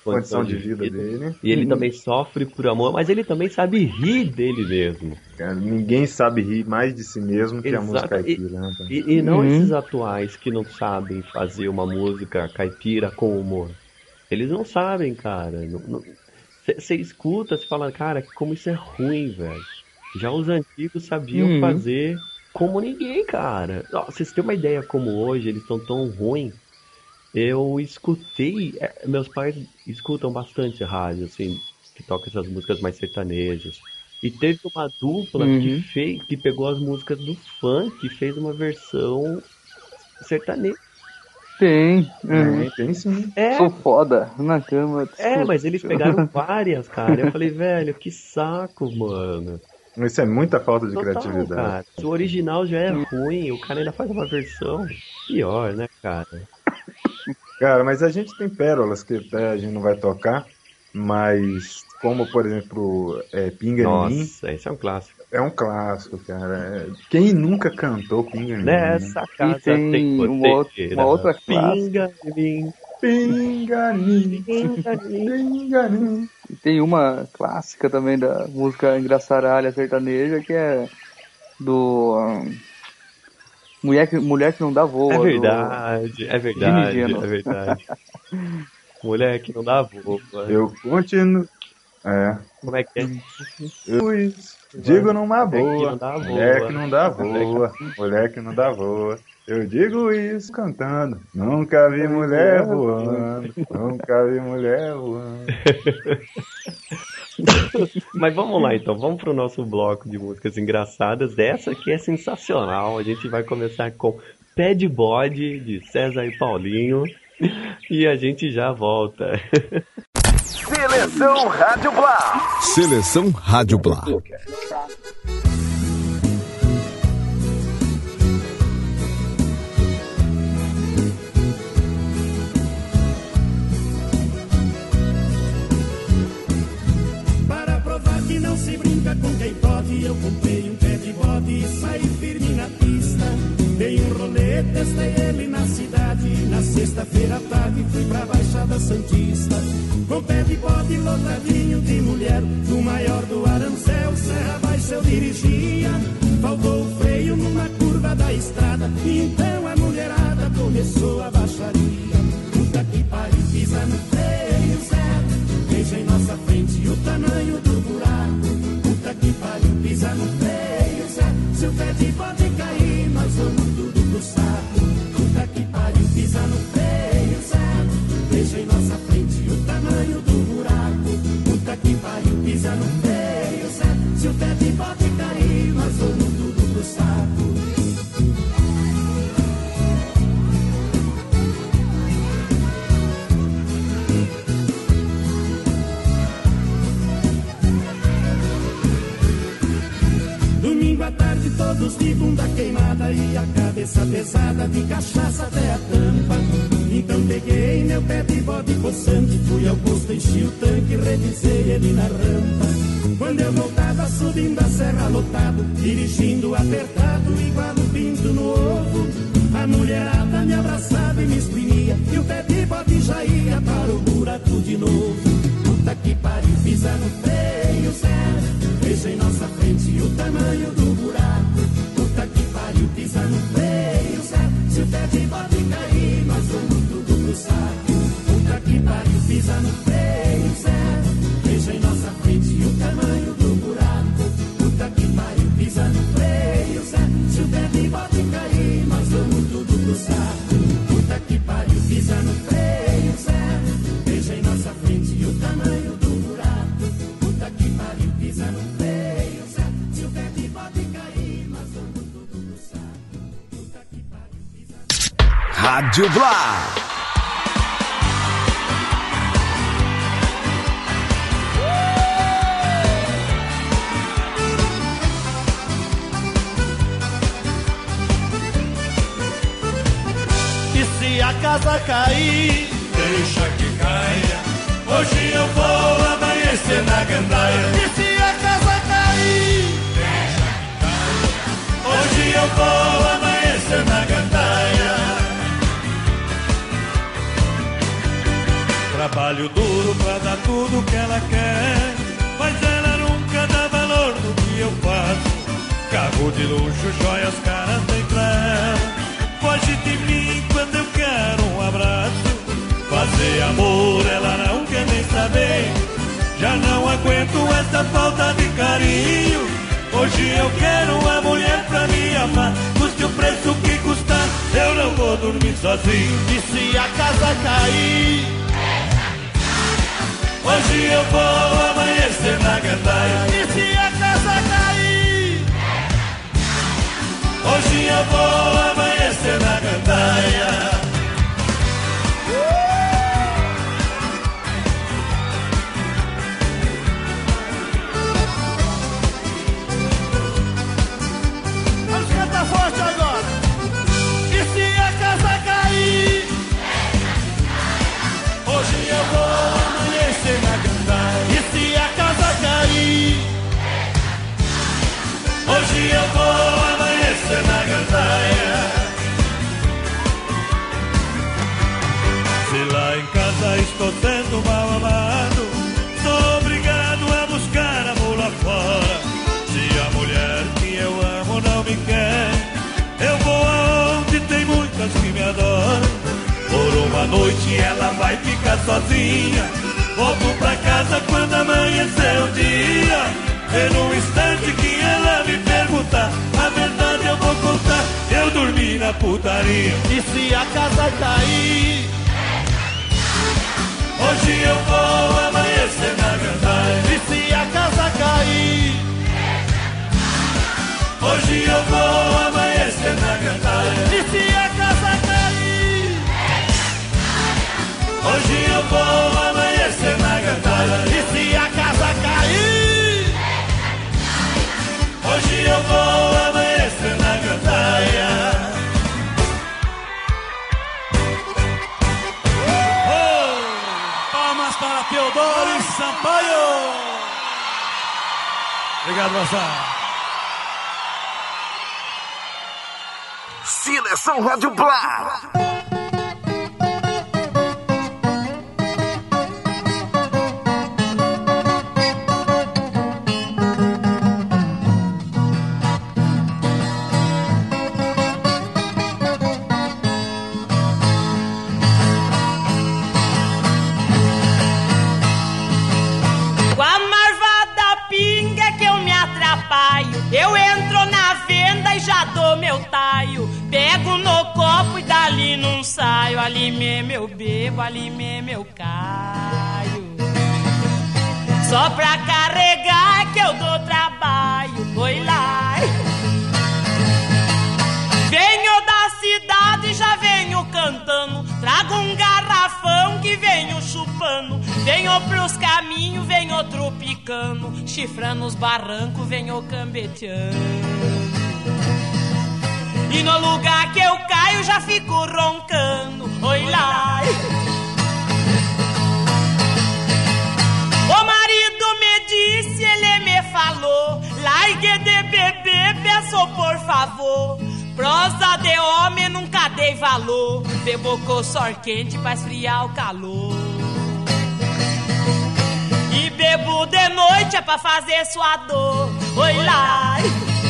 condição, condição de vida, vida dele. E ele uhum. também sofre por amor, mas ele também sabe rir dele mesmo. Cara, ninguém sabe rir mais de si mesmo que Exato. a música caipira. Né? E, e não uhum. esses atuais que não sabem fazer uma música caipira com humor. Eles não sabem, cara. Você escuta, você fala, cara, como isso é ruim, velho. Já os antigos sabiam uhum. fazer como ninguém, cara. Ó, vocês têm uma ideia como hoje eles estão tão ruins. Eu escutei, meus pais escutam bastante rádio, assim, que toca essas músicas mais sertanejas. E teve uma dupla uhum. que, fez, que pegou as músicas do funk e fez uma versão sertaneja. Tem, uhum. é, tem sim. É. Sou foda na cama. É, mas eles pegaram várias, cara. Eu falei, velho, que saco, mano. Isso é muita falta de Total, criatividade. Cara. O original já é ruim, o cara ainda faz uma versão pior, né, cara? Cara, mas a gente tem pérolas que até a gente não vai tocar, mas como, por exemplo, é, Pinga Ninguém. Nossa, esse é um clássico. É um clássico, cara. Quem nunca cantou Pinga Ninguém? Nessa casa tem, tem uma, outra, uma outra Pinga Ninguém. Pinga Ninguém. Pinga Ninguém. E tem uma clássica também da música engraçaralha sertaneja que é do... Um, Mulher que, mulher que não dá voo. É verdade, do... é verdade, é verdade. Mulher que não dá voo. Eu continuo. É. Como é que é? Eu digo numa boa. Mulher que não dá voa. Mulher que não dá voa. Eu digo isso cantando. Nunca vi mulher voando. Nunca vi mulher voando. Mas vamos lá então, vamos pro nosso bloco de músicas engraçadas. Essa aqui é sensacional. A gente vai começar com Pé de Bode, de César e Paulinho. E a gente já volta. Seleção Rádio Blá. Seleção Rádio Blá. Que não se brinca com quem pode. Eu comprei um pé de bode e saí firme na pista. Dei um rolê, testei ele na cidade. Na sexta-feira à tarde fui pra Baixada Santista. Com pé de bode lotadinho de mulher, no maior do arancel, serra abaixo eu dirigia. Faltou o freio numa curva da estrada, e então a mulherada começou a baixaria. Puta que pariu, pisa no freio, certo? Veja em nossa frente o tamanho do buraco. Puta que pariu, pisa no freio, certo? Se o pé de bode cair, nós vamos tudo pro saco. Puta que pariu, pisa no freio, certo? Veja em nossa frente o tamanho do buraco. Puta que pariu, pisa no freio, certo? Se o pé de bode cair, nós vamos tudo pro saco. Domingo à tarde todos de bunda queimada e a cabeça pesada de cachaça até a tampa. Então peguei meu pé de bode possante, fui ao posto, enchi o tanque, revisei ele na rampa. Quando eu voltava subindo a serra lotado, dirigindo apertado igual um pinto no ovo, a mulherada me abraçava e me exprimia, e o pé de bode já ia para o buraco de novo. Puta que pariu, pisa no freio, certo? Veja em nossa frente o tamanho do buraco. Puta que pariu, pisa no freio, certo? Se o pé de bode cair, nós vamos tudo pro saco. Puta que pariu, pisa no freio, certo? Veja em nossa frente o tamanho do buraco. Puta que pariu, pisa no freio, certo? Se o pé de bode cair, nós vamos tudo pro saco. Puta que pariu, pisa no freio, certo? Veja em nossa frente o tamanho do buraco. Puta que pariu, pisa no freio, certo? Se o pé de bode cair, nós vamos tudo pro saco. Puta que pariu, pisa no... Rádio Blá. E se a casa cair, deixa que caia. Hoje eu vou amanhecer na gandaia. E se a casa cair, deixa que caia. Hoje eu vou amanhecer na gandaia. Trabalho Trabalho duro pra dar tudo que ela quer, mas ela nunca dá valor no que eu faço. Carro de luxo, joias caras tem pra ela. Foge de mim quando eu quero um abraço. Fazer amor ela não quer nem saber. Já não aguento essa falta de carinho. Hoje eu quero uma mulher pra me amar. Custe o preço que custar, eu não vou dormir sozinho. E se a casa cair, hoje eu vou amanhecer na gandaia. E se a casa cair, hoje eu vou amanhecer na gandaia. Vamos cantar forte agora. E se a casa cair, hoje eu vou amanhecer na gandaia. E se a casa cair, hoje eu vou amanhecer na gandaia. Se lá em casa estou sendo mal amado, sou obrigado a buscar amor lá fora. Se a mulher que eu amo não me quer, eu vou aonde tem muitas que me adoram. Por uma noite ela vai ficar sozinha. Volto pra casa quando amanhecer o dia. E no instante que ela me perguntar, a verdade eu vou contar, eu dormi na putaria. E se a casa cair, hoje eu vou amanhecer na gandaia. E se a casa cair, hoje eu vou amanhecer na gandaia. E se a casa cair, hoje eu vou amanhecer na gandaia. E se a casa cair, hoje eu vou amanhecer na gandaia. Oh, palmas para Teodoro Sampaio. Obrigado, moçada. Seleção Rádio Blá. Com a marvada pinga que eu me atrapalho, eu entro na venda e já dou meu taio. Pego no copo e dali não saio. Ali mesmo eu bebo, ali mesmo eu caio. Só pra carregar que eu dou trabalho. Oi lá. Venho da cidade, já venho cantando. Trago um garrafão que venho chupando. Venho pros caminhos, venho tropicando. Chifrando os barrancos, venho cambeteando. E no lugar que eu caio já fico roncando. Oi lá. O marido me disse, ele me falou, largue de beber, peço por favor. Prosa de homem nunca dei valor. Bebo com sor quente pra esfriar o calor. E bebo de noite é pra fazer sua dor. Oi lá.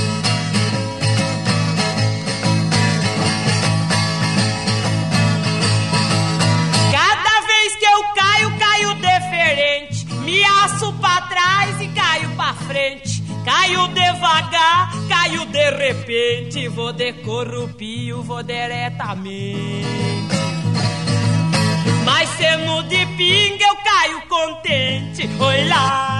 Eu caio, caio diferente. Me aço pra trás e caio pra frente. Caio devagar, caio de repente. Vou de corrupio, vou diretamente. Mas sendo de pinga eu caio contente. Oi lá.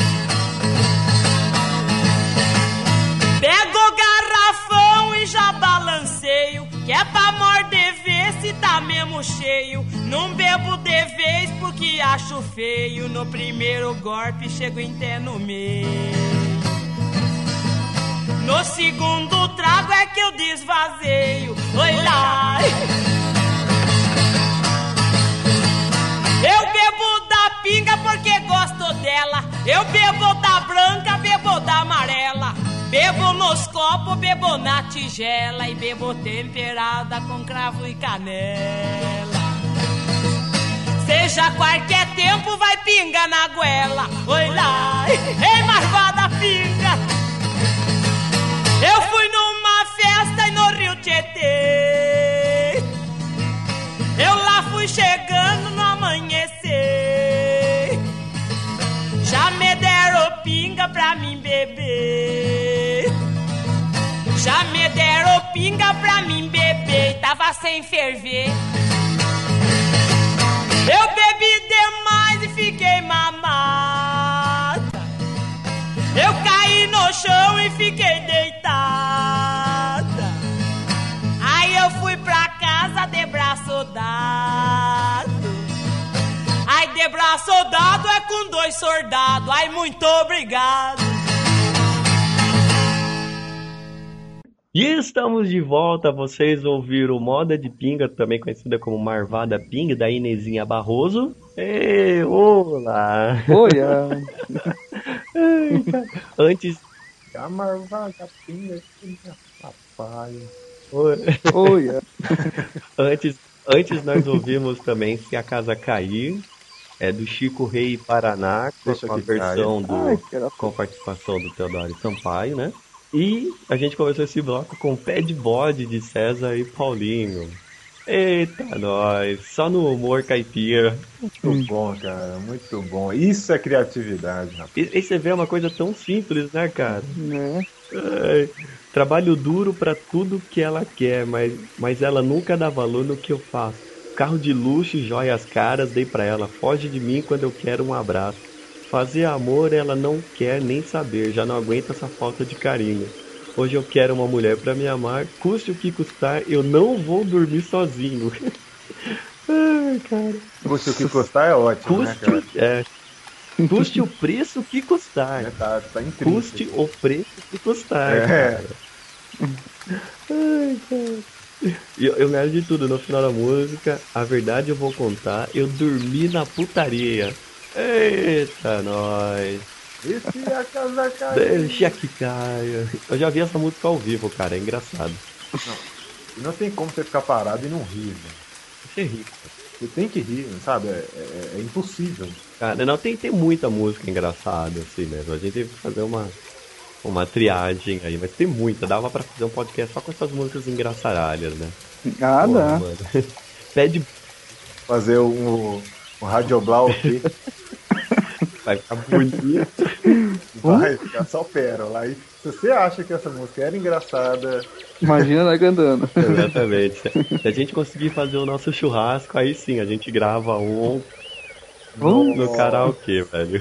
Pego o garrafão e já balanceio, que é pra morder ver se tá mesmo cheio. Não bebo de vez porque acho feio. No primeiro golpe chego até no meio. No segundo trago é que eu desvazeio. Oi lá. Eu bebo da pinga porque gosto dela. Eu bebo da branca, bebo da amarela. Bebo nos copos, bebo na tigela. E bebo temperada com cravo e canela. Veja qualquer tempo vai pingar na goela. Oi lá, ei marvada pinga. Eu fui numa festa e no Rio Tietê. Eu lá fui chegando no amanhecer. Já me deram pinga pra mim beber. Já me deram pinga pra mim beber. E tava sem ferver. Eu bebi demais e fiquei mamada. Eu caí no chão e fiquei deitada. Aí eu fui pra casa de braço dado. Ai, de braço dado é com dois soldados. Ai, muito obrigado. E estamos de volta, vocês ouviram Moda de Pinga, também conhecida como Marvada Pinga, da Inezinha Barroso. Ei, olá! Oi, Antes... A Marvada Pinga, papai. Oi. Oi. antes, antes nós ouvimos também Se a Casa Cair, é do Chico Rei Paraná, com a versão do, Ai, com a participação do Teodoro Sampaio, né? E a gente começou esse bloco com Pé de Bode de César e Paulinho. Eita, nós, só no humor caipira. Muito bom, cara, muito bom. Isso é criatividade, rapaz. E, e você vê uma coisa tão simples, né, cara? Né? Ai, trabalho duro pra tudo que ela quer, mas, mas ela nunca dá valor no que eu faço. Carro de luxo e joias caras dei pra ela. Foge de mim quando eu quero um abraço. Fazer amor ela não quer nem saber, já não aguenta essa falta de carinho. Hoje eu quero uma mulher pra me amar, custe o que custar, eu não vou dormir sozinho. Ai, cara. Custe o que custar é ótimo, custe, né, cara? É, custe o preço que custar. É, tá, tá incrível. Custe o preço que custar, é. cara. Ai, cara. E eu, eu lembro de tudo, no final da música, a verdade eu vou contar, eu dormi na putaria. Eita, nós. E se a casa cair? Deixa que caia. Eu já vi essa música ao vivo, cara, é engraçado. Não, não tem como você ficar parado e não rir, velho. Você ri. Você tem que rir, sabe? É, é, é impossível. Cara, não, tem, tem muita música engraçada, assim mesmo. A gente teve que fazer uma, uma triagem aí, mas tem muita. Dava pra fazer um podcast só com essas músicas engraçaralhas, né? Ah, Pô, dá. Mano. Pede. Fazer um, um Radioblau aqui. Vai ficar bonito. Vai ficar só pérola. Aí, se você acha que essa música era engraçada... Imagina ela cantando. Exatamente. Se a gente conseguir fazer o nosso churrasco, aí sim, a gente grava um no, no karaokê, velho.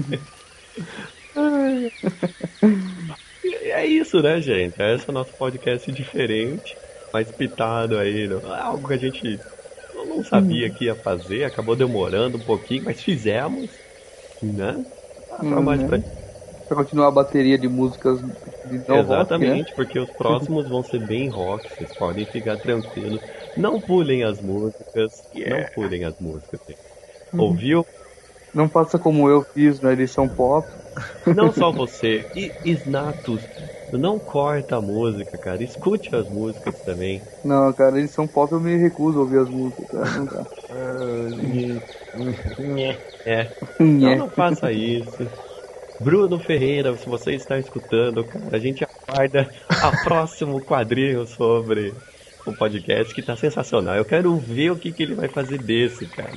É isso, né, gente? Esse é o nosso podcast diferente, mais pitado aí. No, algo que a gente não sabia que ia fazer, acabou demorando um pouquinho, mas fizemos. Né? Hum, mais pra... pra continuar a bateria de músicas de não Exatamente, rock, né? porque os próximos vão ser bem rock, vocês podem ficar tranquilos. Não pulem as músicas, yeah. Não pulem as músicas. Uhum. Ouviu? Não faça como eu fiz na edição pop. Não só você, e Snatus, não corta a música, cara, escute as músicas também. Não, cara, edição pop eu me recuso a ouvir as músicas, cara. Não dá. É, não, não faça isso. Bruno Ferreira, se você está escutando, cara, a gente aguarda a próximo quadrinho sobre o podcast, que tá sensacional. Eu quero ver o que, que ele vai fazer desse, cara.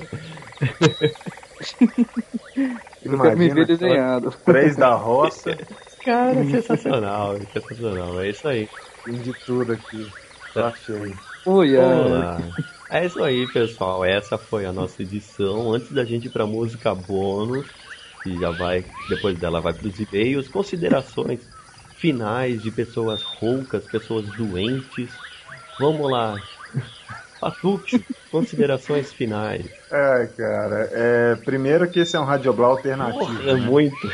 Eu quero me ver desenhado. Três da roça. Cara, sensacional, sensacional. É isso aí. Tem de tudo aqui. Tá cheio. Oi, Olá. É isso aí, pessoal. Essa foi a nossa edição. Antes da gente ir pra música bônus, que já vai, depois dela vai pros e-mails, considerações finais de pessoas roucas, pessoas doentes. Vamos lá. Patux, considerações finais. É, cara, é, primeiro que esse é um Radioblau alternativo. Porra, é né? muito.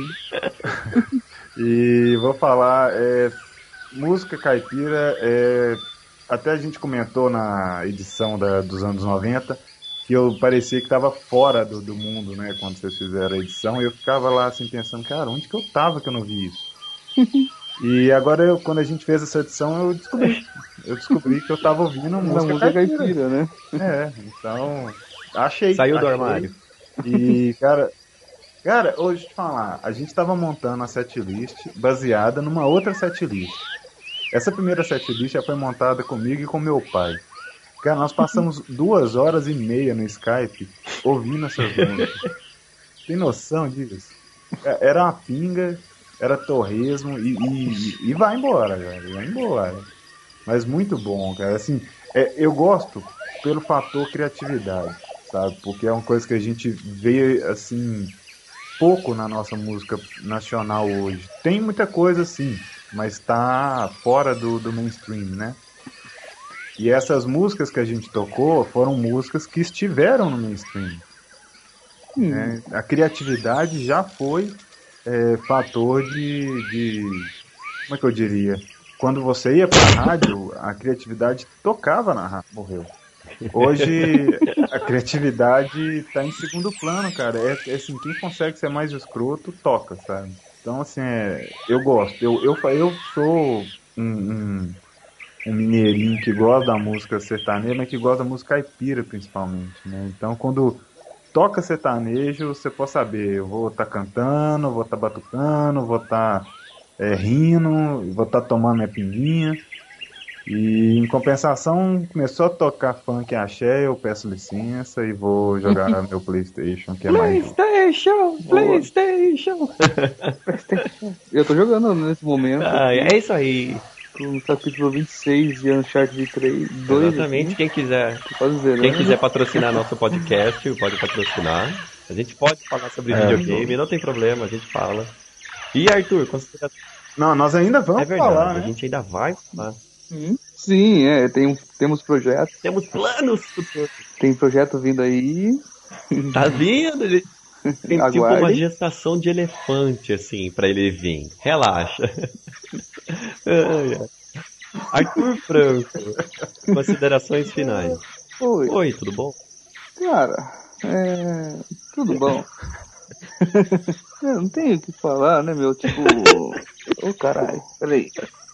E vou falar, é, música caipira, é, até a gente comentou na edição da, dos anos noventa que eu parecia que estava fora do, do mundo, né, quando vocês fizeram a edição, e eu ficava lá assim pensando, cara, onde que eu tava que eu não vi isso? E agora, eu, quando a gente fez essa edição, eu descobri. Eu descobri que eu tava ouvindo música, música caipira. caipira, né? É, então, achei. Saiu do achei. armário. E, cara, cara, hoje te falar, a gente tava montando a setlist baseada numa outra setlist. Essa primeira setlist já foi montada comigo e com meu pai. Cara, nós passamos duas horas e meia no Skype ouvindo essas músicas. Tem noção disso? Era uma pinga, era torresmo e, e, e vai embora, cara, vai embora. Mas muito bom, cara. Assim, é, eu gosto pelo fator criatividade, sabe? Porque é uma coisa que a gente vê, assim, pouco na nossa música nacional hoje. Tem muita coisa, assim, mas tá fora do, do mainstream, né? E essas músicas que a gente tocou foram músicas que estiveram no mainstream. Hum. Né? A criatividade já foi é, fator de, de... Como é que eu diria? Quando você ia pra rádio, a criatividade tocava na rádio. Morreu. Hoje, a criatividade tá em segundo plano, cara. É, é assim, quem consegue ser mais escroto, toca, sabe? Então, assim, é, eu gosto. Eu, eu, eu sou um, um, um mineirinho que gosta da música sertaneja, mas que gosta da música caipira, principalmente, né? Então, quando toca sertanejo, você pode saber, eu vou estar tá cantando, vou estar tá batucando, vou estar tá, é, rindo, vou estar tá tomando minha pinguinha. E em compensação, começou a tocar funk e axé, eu peço licença e vou jogar meu PlayStation, que é mais... PlayStation, PlayStation. Eu tô jogando nesse momento. Ah, é isso aí. Com o capítulo vinte e seis de Uncharted três, dois. Exatamente, aqui. quem quiser, dizer, quem né? quiser patrocinar nosso podcast, pode patrocinar. A gente pode falar sobre é, videogame, não tem problema, a gente fala. E Arthur, considera... Não, nós ainda vamos é verdade, falar, né? A gente ainda vai falar. Hum, sim, é, tem, temos projetos. Temos planos. Tem projeto vindo aí. Tá vindo, gente. Tem tipo uma gestação de elefante, assim, pra ele vir. Relaxa. Arthur Franco, considerações finais. Oi. Oi, tudo bom? Cara, é... tudo bom. Eu não tenho o que falar, né, meu? Tipo... Ô, oh, caralho, peraí.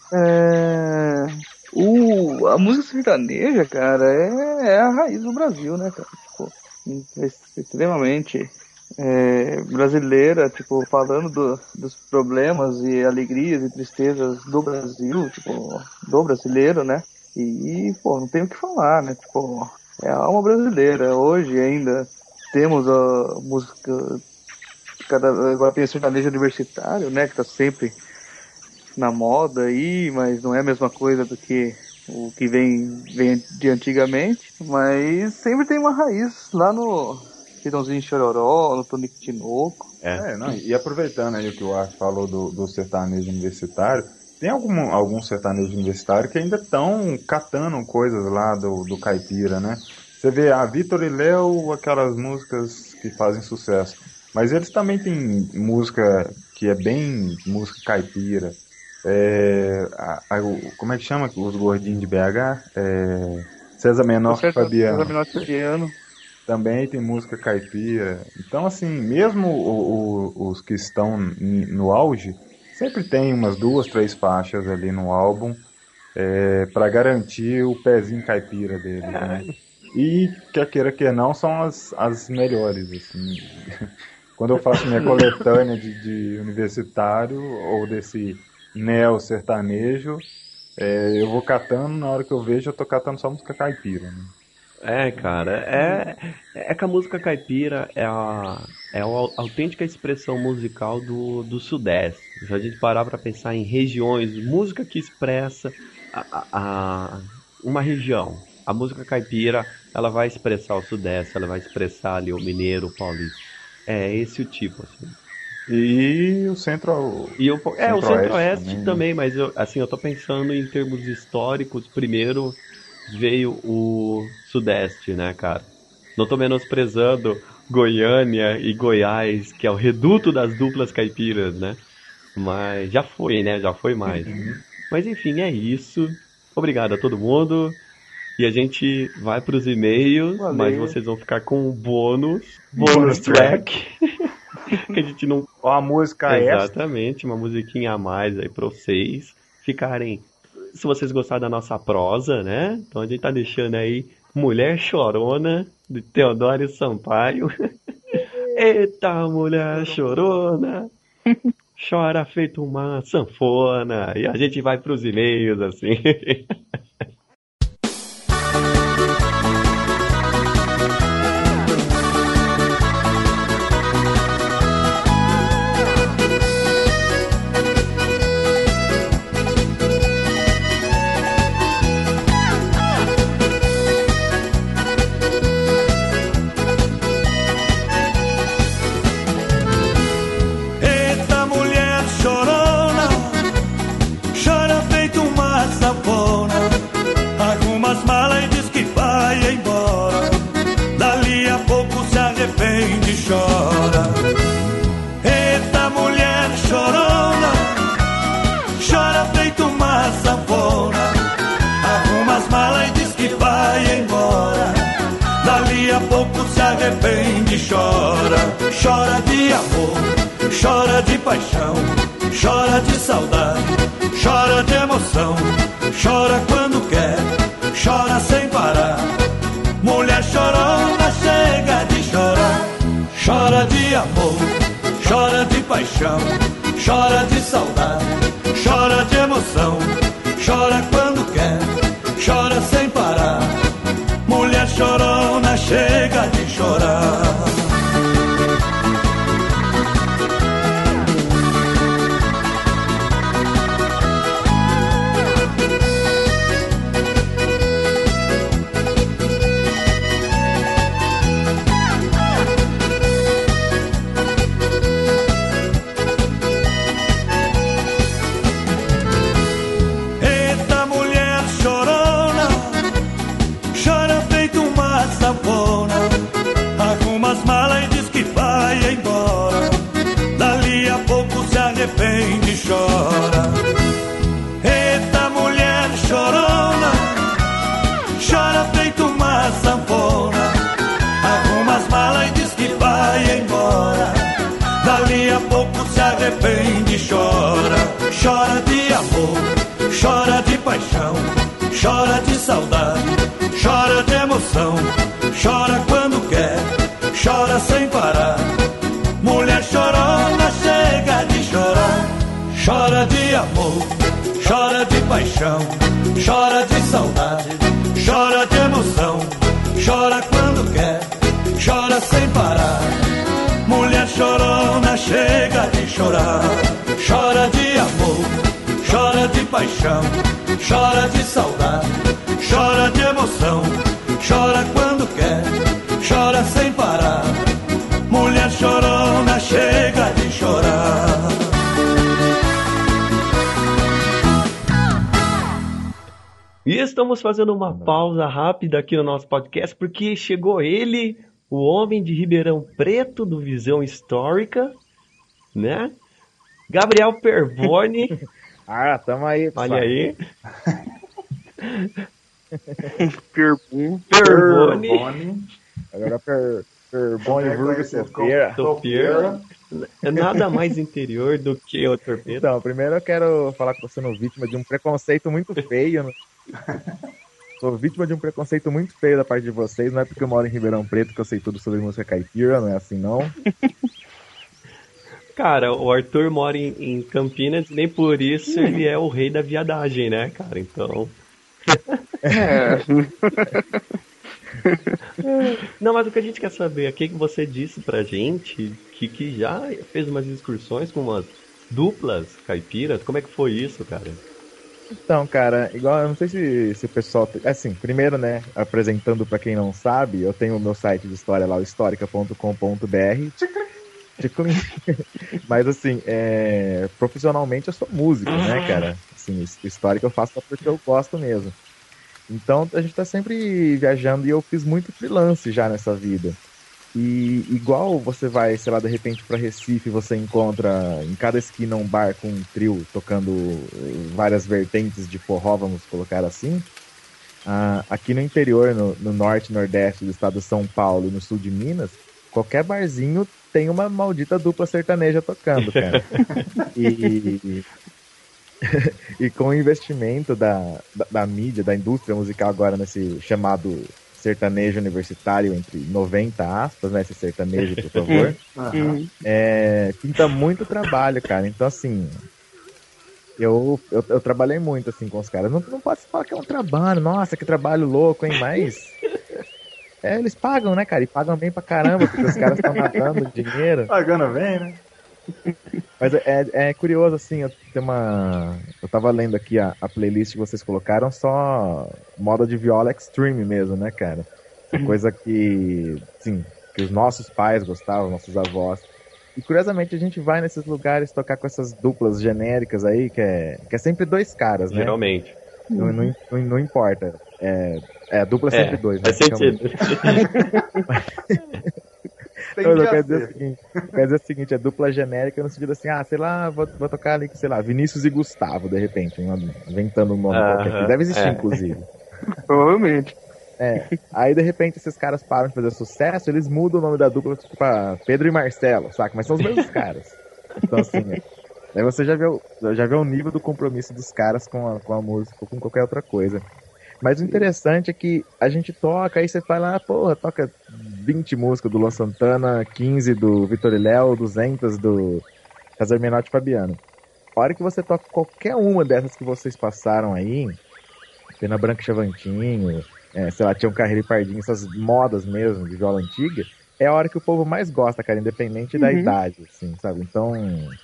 É... O... A música sertaneja, cara, é... é a raiz do Brasil, né, cara? Tipo, é extremamente... É, brasileira, tipo, falando do, dos problemas e alegrias e tristezas do Brasil, tipo, do brasileiro, né? E, pô, não tem o que falar, né? Tipo, é a alma brasileira. Hoje ainda temos a música, cada, agora tem o sertanejo universitário, né? Que tá sempre na moda aí, mas não é a mesma coisa do que o que vem, vem de antigamente. Mas sempre tem uma raiz lá no... Chitãozinho Chororó, no Tonico Tinoco. É, não, e aproveitando aí o que o Arthur falou do, do sertanejo universitário, tem algum, algum sertanejo universitário que ainda estão catando coisas lá do, do caipira, né? Você vê a Vitor e Léo, aquelas músicas que fazem sucesso, mas eles também têm música que é bem música caipira. É, a, a, como é que chama os gordinhos de B H? É, César Menor e Fabiano. César Menor e Fabiano. Também tem música caipira. Então, assim, mesmo o, o, os que estão no auge, sempre tem umas duas, três faixas ali no álbum é, para garantir o pezinho caipira dele, né? E, quer queira que não, são as, as melhores, assim. Quando eu faço minha coletânea de, de universitário ou desse neo-sertanejo, é, eu vou catando, na hora que eu vejo, eu tô catando só música caipira, né? É, cara, é, é que a música caipira é a, é a autêntica expressão musical do, do Sudeste. Se a gente parar pra pensar em regiões, música que expressa a, a, a, uma região. A música caipira, ela vai expressar o Sudeste, ela vai expressar ali o mineiro, o paulista. É esse o tipo, assim. E o centro e o, É, o centro-oeste também, também, mas eu, assim, eu tô pensando em termos históricos, primeiro... veio o Sudeste, né, cara? Não tô menosprezando Goiânia e Goiás, que é o reduto das duplas caipiras, né? Mas já foi, né? Já foi mais. Uhum. Mas enfim, é isso. Obrigado a todo mundo. E a gente vai pros e-mails, Valeu. Mas vocês vão ficar com um bônus. Bônus track. Que a gente não... A música é Exatamente, uma musiquinha a mais aí pra vocês ficarem... Se vocês gostaram da nossa prosa, né? Então a gente tá deixando aí Mulher Chorona, de Teodoro Sampaio. Eita, mulher chorona, chora feito uma sanfona. E a gente vai pros e-mails, assim. Chora de amor, chora de paixão, chora de saudade, chora de emoção, chora quando quer, chora sem parar. Mulher chorona chega de chorar, chora de amor, chora de paixão, chora de saudade, chora de emoção, chora quando quer, chora sem parar. Mulher chorona chega de chorar. Chora de amor, chora de paixão, chora de saudade, chora de emoção, chora quando quer, chora sem parar. Mulher chorona chega de chorar, chora de amor, chora de paixão, chora de saudade, chora de emoção, chora quando quer, chora sem parar. Mulher chorona chega de chorar, chora de amor, chora de paixão, chora de saudade, chora de emoção, chora quando quer, chora sem parar. Mulher chorona chega de chorar. E estamos fazendo uma pausa rápida aqui no nosso podcast, porque chegou ele, o homem de Ribeirão Preto, do Visão Histórica, né? Gabriel Pervone. Ah, tamo aí. Olha aí. Perbum. Pervone. Agora per, Perbone, Vurgo, Topeira. Topeira. É nada mais interior do que o torpedo. Então, primeiro eu quero falar que você é vítima de um preconceito muito feio. Né? Sou vítima de um preconceito muito feio da parte de vocês. Não é porque eu moro em Ribeirão Preto que eu sei tudo sobre música caipira, não é assim não. Cara, o Arthur mora em, em Campinas, nem por isso ele é o rei da viadagem, né, cara? Então... É. Não, mas o que a gente quer saber, o que você disse pra gente, que, que já fez umas excursões com umas duplas caipiras, como é que foi isso, cara? Então, cara, igual, eu não sei se, se o pessoal... Assim, primeiro, né, apresentando pra quem não sabe, eu tenho o meu site de história lá, o histórica ponto com ponto b r. Mas assim, é... profissionalmente eu sou músico, né, cara? Assim, histórica eu faço só porque eu gosto mesmo. Então a gente tá sempre viajando e eu fiz muito freelance já nessa vida. E igual você vai, sei lá, de repente pra Recife, você encontra em cada esquina um bar com um trio tocando várias vertentes de forró, vamos colocar assim. Ah, aqui no interior, no, no norte e nordeste do estado de São Paulo e no sul de Minas, qualquer barzinho tem uma maldita dupla sertaneja tocando, cara. E, e com o investimento da, da, da mídia, da indústria musical agora nesse chamado sertanejo universitário, entre noventa aspas, né? Esse sertanejo, por favor. Uhum. É, pinta muito trabalho, cara. Então, assim, eu, eu, eu trabalhei muito, assim, com os caras. Não, não pode se falar que é um trabalho, nossa, que trabalho louco, hein? Mas... É, eles pagam, né, cara? E pagam bem pra caramba, porque os caras estão nadando dinheiro. Pagando bem, né? Mas é, é curioso, assim, eu, tem uma... eu tava lendo aqui a, a playlist que vocês colocaram, só moda de viola extreme mesmo, né, cara? Coisa que, assim, que os nossos pais gostavam, nossos avós. E curiosamente a gente vai nesses lugares tocar com essas duplas genéricas aí, que é, que é sempre dois caras, né? Geralmente. Não, não, não, não importa. É, é dupla é sempre dois, né? Faz sentido. Mas eu quero dizer, o seguinte, eu quero dizer o seguinte, é dupla genérica no sentido assim, ah, sei lá, vou, vou tocar ali, sei lá, Vinícius e Gustavo, de repente, inventando um nome uh-huh, qualquer. Deve existir, é. inclusive. Provavelmente. É, aí de repente esses caras param de fazer sucesso, eles mudam o nome da dupla tipo, pra Pedro e Marcelo, saca? Mas são os mesmos caras. Então assim, é, aí você já vê, o, já vê o nível do compromisso dos caras com a, com a música ou com qualquer outra coisa. Mas o interessante é que a gente toca, aí você fala, ah, porra, toca vinte músicas do Luan Santana, quinze do Vitor e Léo, duzentas do César Menotti e Fabiano. A hora que você toca qualquer uma dessas que vocês passaram aí, Pena Branca e Chavantinho, é, sei lá, Tião Carreiro e Pardinho, essas modas mesmo de viola antiga, é a hora que o povo mais gosta, cara, independente da Uhum. idade, assim, sabe? Então...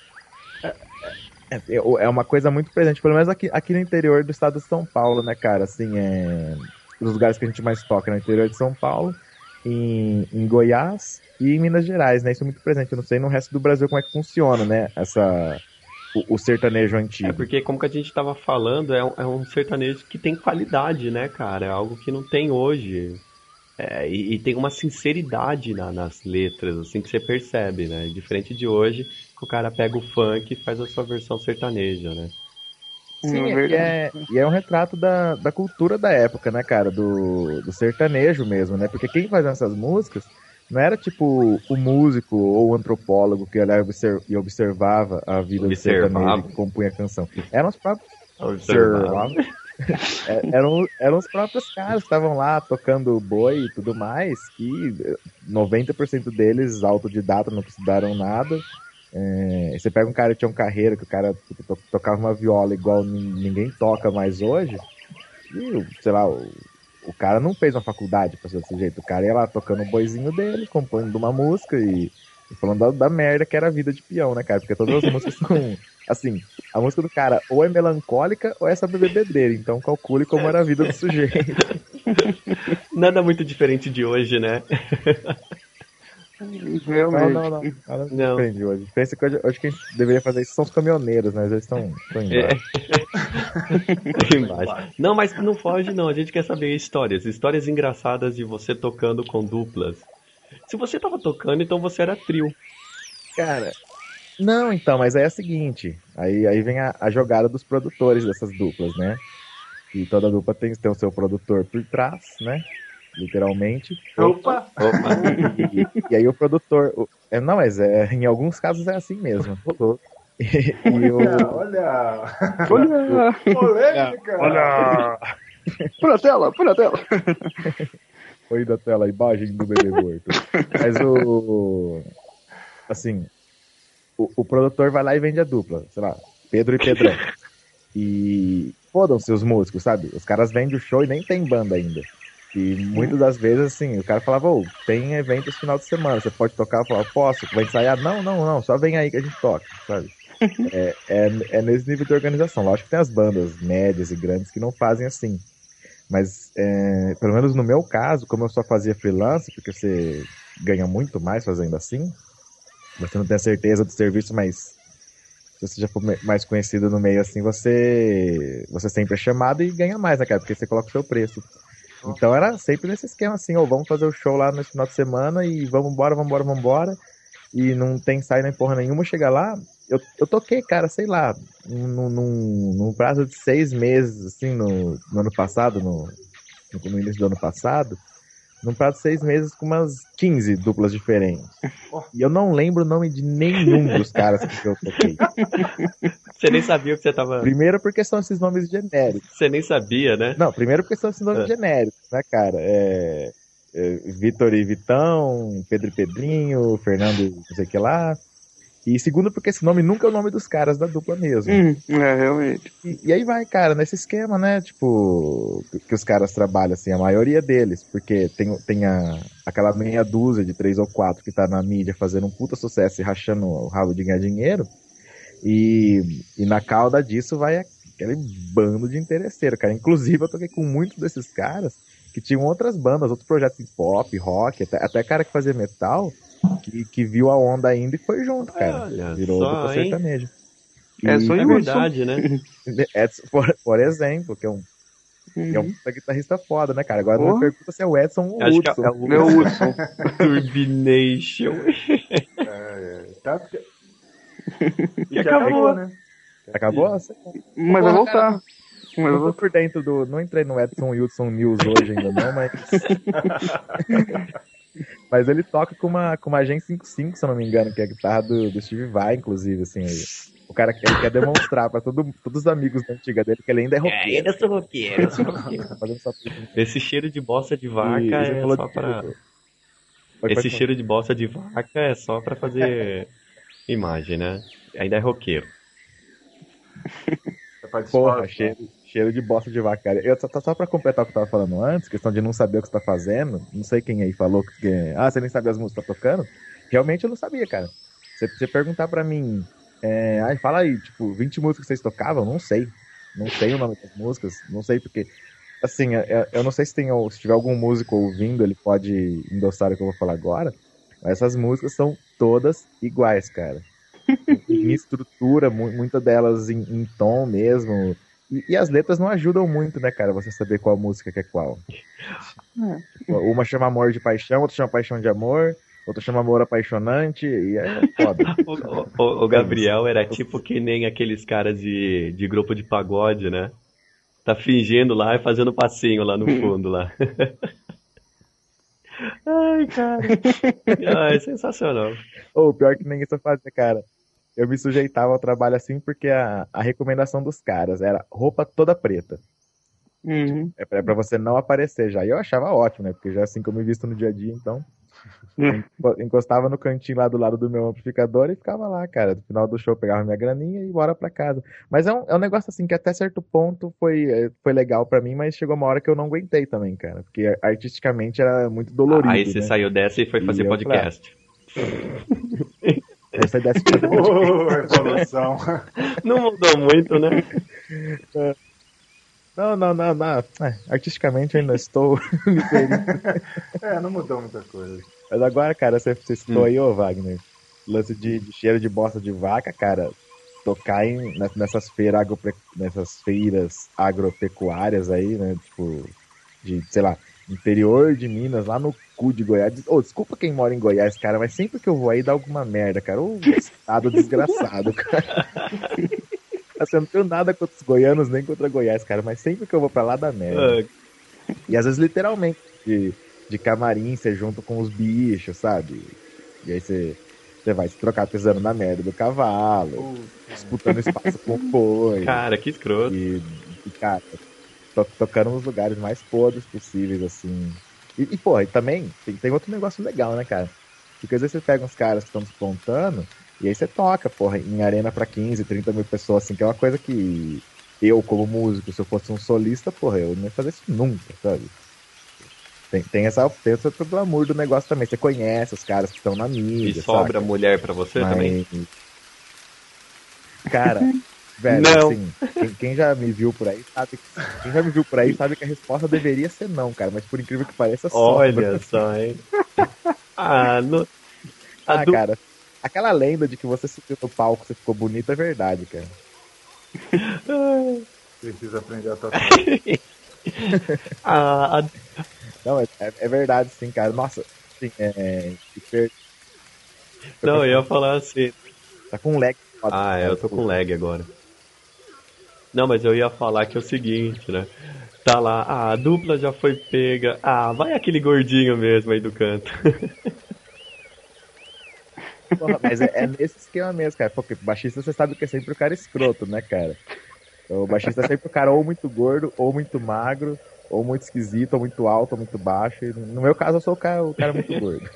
É, é uma coisa muito presente, pelo menos aqui, aqui no interior do estado de São Paulo, né, cara? Assim, é... os lugares que a gente mais toca no interior de São Paulo, em, em Goiás e em Minas Gerais, né? Isso é muito presente. Eu não sei no resto do Brasil como é que funciona, né? Essa... O, o sertanejo antigo. É porque, como que a gente tava falando, é um, é um sertanejo que tem qualidade, né, cara? É algo que não tem hoje. É, e, e tem uma sinceridade na, nas letras, assim, que você percebe, né? Diferente de hoje, que o cara pega o funk e faz a sua versão sertaneja, né? Sim, é, e, é, e é um retrato da, da cultura da época, né, cara? Do, do sertanejo mesmo, né? Porque quem fazia essas músicas não era tipo o músico ou o antropólogo que olhava e observava a vida Observava. do sertanejo que compunha a canção. Eram os próprios... Observava. eram, eram os próprios caras que estavam lá tocando boi e tudo mais, que noventa por cento deles autodidata, não estudaram nada. É, você pega um cara que tinha um carreiro, que o cara to- tocava uma viola igual n- ninguém toca mais hoje, e, sei lá, o, o cara não fez uma faculdade pra ser desse jeito. O cara ia lá tocando o boizinho dele, compondo uma música e, e falando da, da merda que era a vida de peão, né, cara? Porque todas as músicas são, assim, a música do cara ou é melancólica ou é sobre bebedeira, então calcule como era a vida do sujeito. Nada muito diferente de hoje, né? Realmente. Não, não, não. Nada muito diferente de hoje. Pensa que hoje, hoje quem deveria fazer isso são os caminhoneiros, né? Eles estão embaixo. É. Embaixo. Não, mas não foge não, a gente quer saber histórias, histórias engraçadas de você tocando com duplas. Se você tava tocando, então você era trio. Cara, não, então, mas aí é o seguinte, aí, aí vem a, a jogada dos produtores dessas duplas, né? E toda dupla tem, tem o seu produtor por trás, né? Literalmente. Opa! Opa. E, e aí o produtor... O, é, não, mas é, em alguns casos é assim mesmo. E, e o, Olha! Olha! Polêmica! Olha! Põe na tela, põe na tela. Põe da tela a imagem do bebê morto. Mas o... Assim, o, o produtor vai lá e vende a dupla. Sei lá, Pedro e Pedrão. E fodam-se os músicos, sabe? Os caras vendem o show e nem tem banda ainda. E muitas das vezes, assim, o cara falava, ô, tem evento esse final de semana, você pode tocar? Eu falava, posso? Vai ensaiar? Não, não, não, só vem aí que a gente toca, sabe? É, é, é nesse nível de organização. Lógico que tem as bandas médias e grandes que não fazem assim. Mas, é, pelo menos no meu caso, como eu só fazia freelance, porque você ganha muito mais fazendo assim, você não tem a certeza do serviço, mas se você já for mais conhecido no meio assim, você, você sempre é chamado e ganha mais, né, cara? Porque você coloca o seu preço. Então era sempre nesse esquema assim, ó, vamos fazer o show lá no final de semana e vamos embora, vamos embora, vamos embora. E não tem ensaio nem porra nenhuma. Chega lá, eu, eu toquei, cara, sei lá, num, num, num prazo de seis meses, assim, no, no ano passado, no, no início do ano passado, num prazo de seis meses com umas quinze duplas diferentes. E eu não lembro o nome de nenhum dos caras que eu toquei. Você nem sabia o que você tava... Primeiro porque são esses nomes genéricos. Você nem sabia, né? Não, primeiro porque são esses nomes É. genéricos, né, cara? É... é, Vitor e Vitão, Pedro e Pedrinho, Fernando e não sei o que lá. E segundo porque esse nome nunca é o nome dos caras da dupla mesmo. Hum, é, realmente. E, e aí vai, cara, nesse esquema, né, tipo, que, que os caras trabalham, assim, a maioria deles, porque tem, tem a, aquela meia dúzia de três ou quatro que tá na mídia fazendo um puta sucesso e rachando o rabo de ganhar dinheiro, e, e na cauda disso vai aquele bando de interesseiro, cara. Inclusive eu toquei com muitos desses caras que tinham outras bandas, outros projetos de pop, rock, até, até cara que fazia metal, que, que viu a onda ainda e foi junto, cara. Olha Virou só, dupla hein? sertaneja. É, só É em verdade, né? Edson, por, por exemplo, que é um, que é um puta guitarrista foda, né, cara? Agora não me Porra. pergunta se é o Edson ou o Acho que Hudson. é o- É o Hudson. Turbination. É, é, tá... E Já acabou. né? Acabou? Você- Mas vai Porra, voltar. cara, Mas vai Não tô voltar. por dentro do. Não entrei no Edson Hudson News hoje ainda, não, mas. Mas ele toca com uma, com uma Gen cinquenta e cinco, se eu não me engano, que é a guitarra do, do Steve Vai, inclusive, assim. Ele, o cara ele quer demonstrar pra todo, todos os amigos da antiga dele que ele ainda é É, roqueiro. ainda sou roqueiro, eu sou roqueiro. Tá fazendo só por- Esse cheiro de bosta de vaca E você é falou só de- pra... Pode- Esse pode cheiro de bosta de vaca é só pra fazer imagem, né? Ainda é roqueiro. Você pode Porra, falar, cheiro, cheiro de bosta de vaca, cara. Eu, só, só pra completar o que eu tava falando antes, questão de não saber o que você tá fazendo, não sei quem aí falou que. Ah, você nem sabe as músicas que tá tocando. Realmente eu não sabia, cara. Você, você perguntar pra mim, é, ai, fala aí, tipo, vinte músicas que vocês tocavam, não sei. Não sei o nome das músicas, não sei porque. Assim, eu, eu não sei se, tem, se tiver algum músico ouvindo, ele pode endossar o que eu vou falar agora, mas essas músicas são todas iguais, cara. Em estrutura, mu- muitas delas em, em tom mesmo. E, e as letras não ajudam muito, né, cara? Você saber qual música que é qual. Uma chama Amor de Paixão, outra chama Paixão de Amor, outra chama Amor Apaixonante, e é foda. O, o- o Gabriel era tipo que nem aqueles caras de, de grupo de pagode, né? Tá fingindo lá e fazendo passinho lá no fundo lá. Ai, cara. Ai, sensacional. Ou pior que nem isso eu fazia, cara. Eu me sujeitava ao trabalho assim porque a, a recomendação dos caras era roupa toda preta. Uhum. É pra, é pra você não aparecer já. E eu achava ótimo, né? Porque já é assim que eu me visto no dia a dia, então. eu encostava no cantinho lá do lado do meu amplificador e ficava lá, cara. No final do show eu pegava minha graninha e bora pra casa. Mas é um, é um negócio assim que até certo ponto foi, foi legal pra mim, mas chegou uma hora que eu não aguentei também, cara. Porque artisticamente era muito dolorido. Aí você né? saiu dessa e foi fazer E eu podcast. Aí você desce Ô, evolução. Não mudou muito, né? Não, não, não, não. É, artisticamente eu ainda estou me ferindo. É, não mudou muita coisa. Mas agora, cara, você, você citou Hum. aí, ô Wagner, lance de, de cheiro de bosta de vaca, cara, tocar em, ness- nessas, feira agropre- nessas feiras agropecuárias aí, né, tipo, de, sei lá, interior de Minas, lá no cu de Goiás. Ô, desculpa quem mora em Goiás, cara, mas sempre que eu vou aí dá alguma merda, cara. Ô, estado desgraçado, cara. Assim, eu não tenho nada contra os goianos, nem contra Goiás, cara, mas sempre que eu vou pra lá dá merda. Ah, E às vezes literalmente, de, de camarim, você junto com os bichos, sabe? E aí você, você vai se trocar pisando na merda do cavalo, disputando espaço com o boi. cara, que escroto. E, e, cara, to- tocando nos lugares mais podres possíveis, assim. E, e pô, e também tem, tem outro negócio legal, né, cara? Porque às vezes você pega uns caras que estão despontando, e aí você toca, porra, em arena pra quinze, trinta mil pessoas, assim, que é uma coisa que eu, como músico, se eu fosse um solista, porra, eu não ia fazer isso nunca, sabe? Tem, tem, essa, tem esse outro glamour do negócio também. Você conhece os caras que estão na mídia, E sobra saca? mulher pra você Mas, também? cara, velho, Não. assim, quem, quem já me viu por aí sabe que, quem já me viu por aí sabe que a resposta deveria ser não, cara, mas por incrível que pareça, sobra. Olha só, hein? Ah, no... a Ah, du- cara, aquela lenda de que você subiu no palco, você ficou bonito, é verdade, cara. Precisa aprender a tocar. Ah, a- Não, é, é- é verdade, sim, cara. Nossa, assim, é, que per- Não, eu ia falar assim. tá com lag. Ah, eu tô com lag agora. Não, mas eu ia falar que é o seguinte, né? Tá lá, ah, a dupla já foi pega. Ah, vai aquele gordinho mesmo aí do canto. Porra, mas é, é nesse esquema mesmo, cara. Porque baixista você sabe que é sempre o cara escroto, né, cara? Então, o baixista é sempre o cara ou muito gordo, ou muito magro, ou muito esquisito, ou muito alto, ou muito baixo. E no meu caso, eu sou o cara, o cara muito gordo.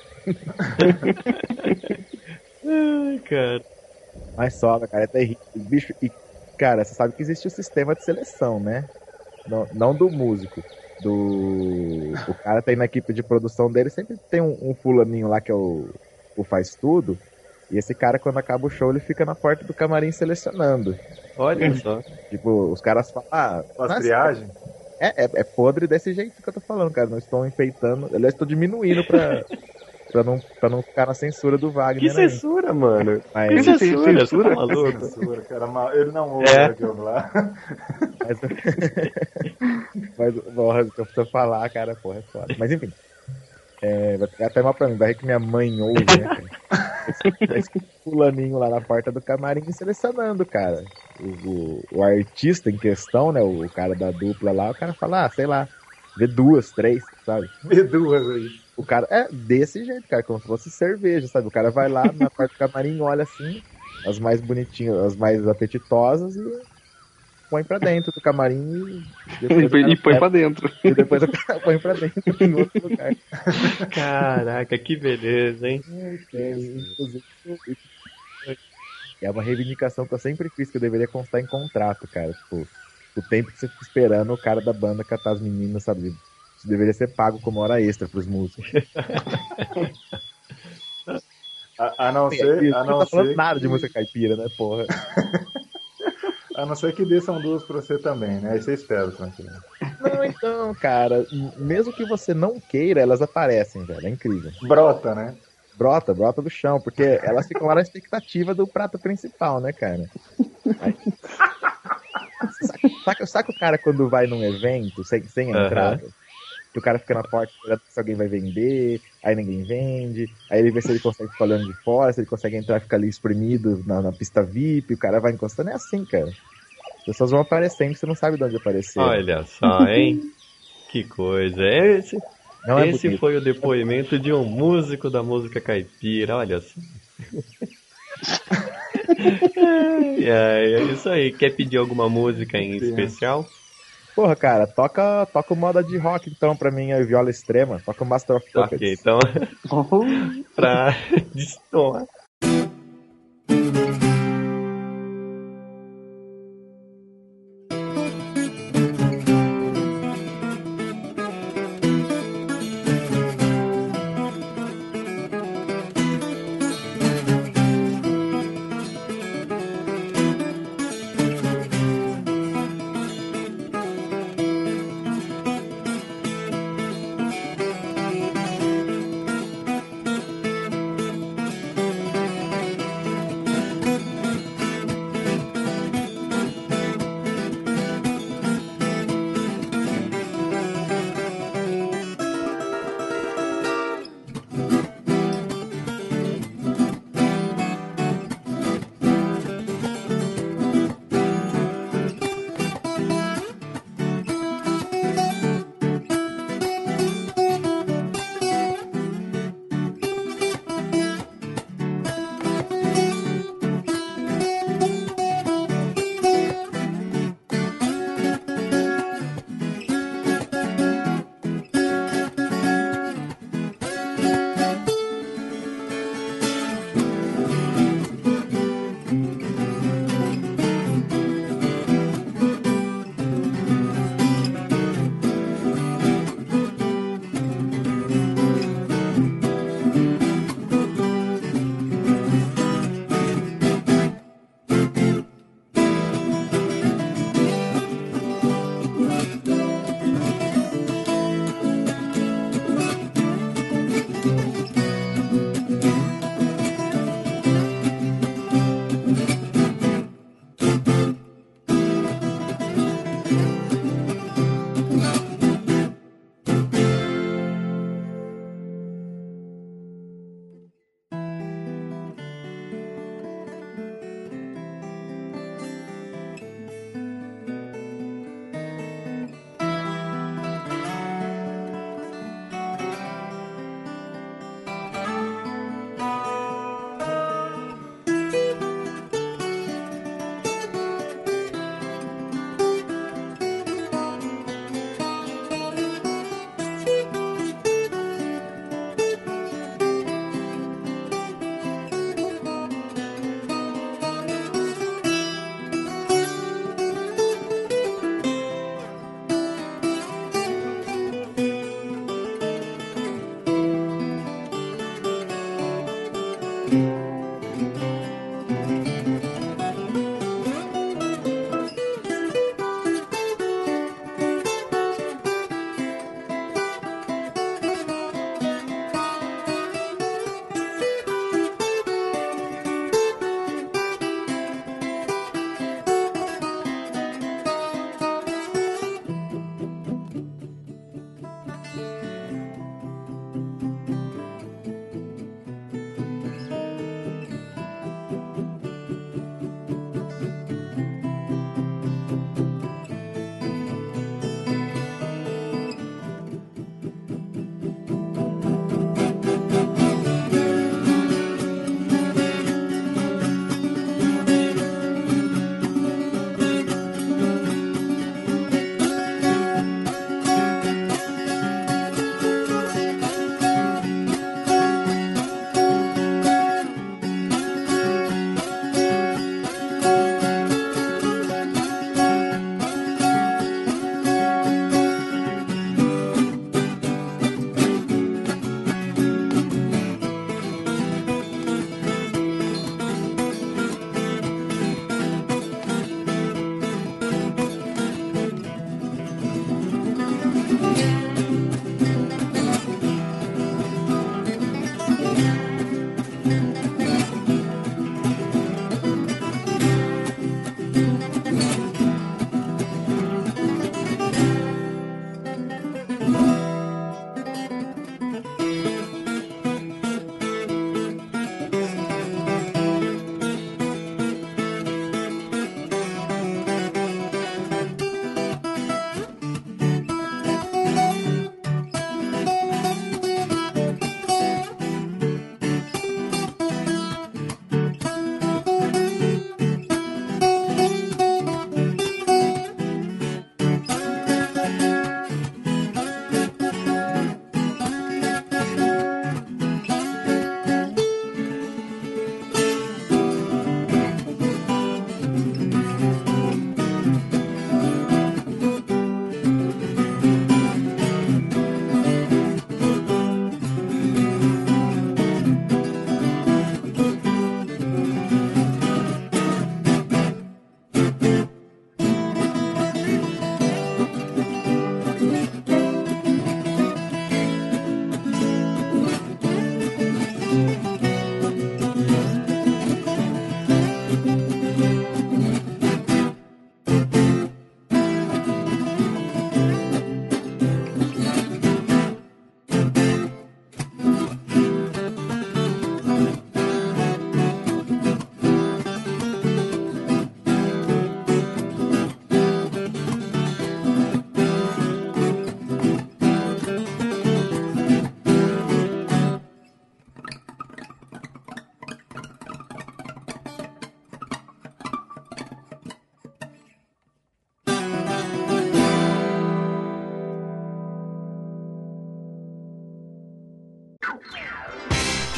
Ai, cara. Mas sobra, cara, é terrível. Bicho, e, cara, você sabe que existe o sistema de seleção, né? Não, não do músico. Do. O cara tem na equipe de produção dele, sempre tem um, um fulaninho lá que é o, o faz tudo. E esse cara, quando acaba o show, ele fica na porta do camarim selecionando. Olha só. Tipo, os caras falam. Ah, Faz triagem? É, é, é podre desse jeito que eu tô falando, cara. Não estou enfeitando. Aliás, estou diminuindo pra. Pra não, pra não ficar na censura do Wagner. Que censura, aí. Mano? Mas... Que censura? Censura? Tá maluco? Censura, cara. Ele não ouve é. aqui lá. Mas, mas porra, se eu precisar falar, cara, porra, é foda. Mas enfim. É, vai ficar até mal pra mim. Vai que minha mãe ouve, né, cara? Esse, esse fulaninho lá na porta do camarim selecionando, cara. O, o, o artista em questão, né? O, o cara da dupla lá, o cara fala, ah, sei lá, vê duas, três, sabe? Vê duas aí. O cara é desse jeito, cara, como se fosse cerveja, sabe? O cara vai lá na parte do camarim, olha assim, as mais bonitinhas, as mais apetitosas e põe pra dentro do camarim e, e, e põe pra dentro. E depois o cara põe pra dentro em outro lugar. Caraca, que beleza, hein? É, é uma reivindicação que eu sempre fiz, que eu deveria constar em contrato, cara. Tipo, o tempo que você fica esperando o cara da banda catar as meninas, sabe? Isso deveria ser pago como hora extra pros músicos. a, a não ser. Isso, a não não tá falando ser nada que... de música caipira, né, porra? A não ser que desçam duas pra você também, né? Aí você espera, tranquilo. Não, então, cara, mesmo que você não queira, elas aparecem, velho. É incrível. Brota, né? Brota, brota do chão, porque elas ficam lá na expectativa do prato principal, né, cara? Aí... saca, saca, saca o cara quando vai num evento sem, sem entrada? Uhum. Que o cara fica na porta esperando se alguém vai vender, aí ninguém vende, aí ele vê se ele consegue ficar olhando de fora, se ele consegue entrar e ficar ali espremido na, na pista V I P, o cara vai encostando, é assim, cara. As pessoas vão aparecendo, você não sabe de onde aparecer. Olha só, hein? Que coisa. Esse, não é esse foi o depoimento de um músico da música caipira, olha só. é, é isso aí. Quer pedir alguma música em Sim. especial? Porra, cara, toca, toca o moda de rock então pra mim, a viola extrema. Toca o Master of Puppets. Ok, então. pra destoar.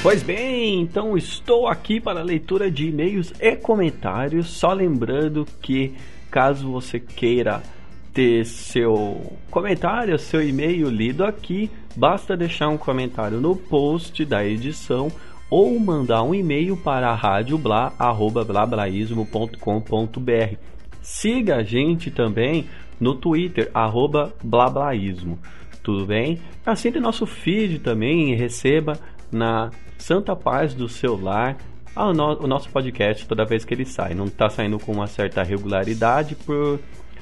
Pois bem, então estou aqui para a leitura de e-mails e comentários. Só lembrando que caso você queira ter seu comentário, seu e-mail lido aqui, basta deixar um comentário no post da edição ou mandar um e-mail para radiobla arroba blablaísmo ponto com ponto br. Siga a gente também no Twitter, arroba blablaísmo. Tudo bem? Assine nosso feed também e receba na santa paz do seu lar o nosso podcast toda vez que ele sai. Não está saindo com uma certa regularidade por,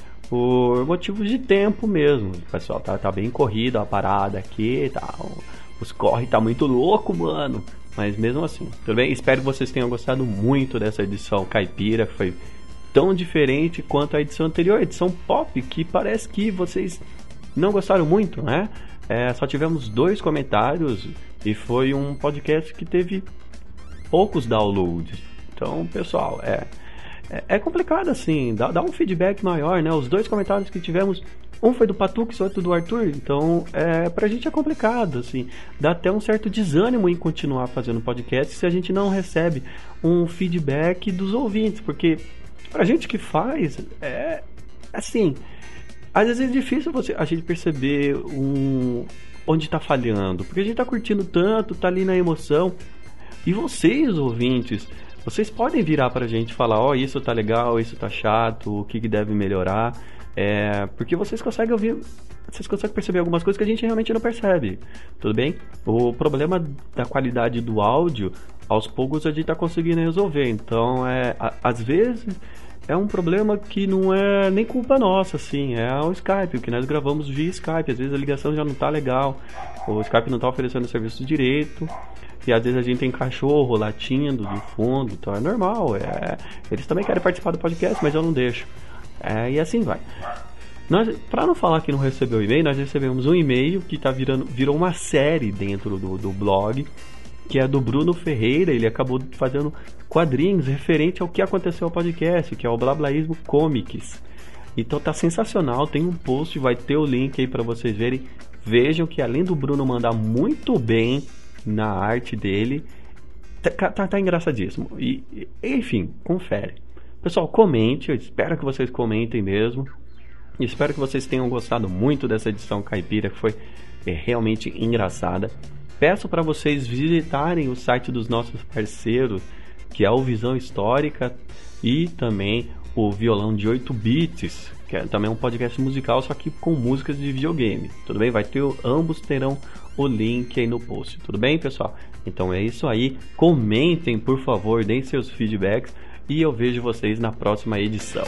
por motivos de tempo mesmo. O pessoal tá, tá bem corrido, a parada aqui, tá, os corre tá muito louco, mano. Mas mesmo assim, tudo bem? Espero que vocês tenham gostado muito dessa edição caipira, que foi tão diferente quanto a edição anterior, a edição pop, que parece que vocês não gostaram muito, né? É, só tivemos dois comentários e foi um podcast que teve poucos downloads. Então, pessoal, é, é, é complicado assim, dá, dá um feedback maior, né? Os dois comentários que tivemos, um foi do Patux, outro do Arthur, então é, pra gente é complicado, assim, dá até um certo desânimo em continuar fazendo podcast se a gente não recebe um feedback dos ouvintes, porque pra gente que faz, é assim, às vezes é difícil você, a gente perceber um, onde tá falhando, porque a gente tá curtindo tanto, tá ali na emoção, e vocês, ouvintes, vocês podem virar pra gente e falar, ó, oh, isso tá legal, isso tá chato, o que, que deve melhorar, é, porque vocês conseguem ouvir, vocês conseguem perceber algumas coisas que a gente realmente não percebe, tudo bem? O problema da qualidade do áudio, aos poucos a gente tá conseguindo resolver, então, é, a, às vezes... é um problema que não é nem culpa nossa, assim, é o Skype, o que nós gravamos via Skype, às vezes a ligação já não tá legal, o Skype não tá oferecendo o serviço direito, e às vezes a gente tem cachorro latindo do fundo, então é normal, é... eles também querem participar do podcast, mas eu não deixo, é... e assim vai. Nós, pra não falar que não recebeu e-mail, nós recebemos um e-mail que tá virando, virou uma série dentro do, do blog, que é do Bruno Ferreira, ele acabou fazendo quadrinhos referente ao que aconteceu ao podcast, que é o Blablaísmo Comics. Então tá sensacional, tem um post, vai ter o link aí para vocês verem. Vejam que além do Bruno mandar muito bem na arte dele, tá, tá, tá engraçadíssimo. E, enfim, confere. Pessoal, comente, eu espero que vocês comentem mesmo. Espero que vocês tenham gostado muito dessa edição caipira, que foi é, realmente engraçada. Peço para vocês visitarem o site dos nossos parceiros, que é o Visão Histórica e também o Violão de oito bits, que é também um podcast musical, só que com músicas de videogame. Tudo bem? Vai ter, ambos terão o link aí no post. Tudo bem, pessoal? Então é isso aí. Comentem, por favor, deem seus feedbacks e eu vejo vocês na próxima edição.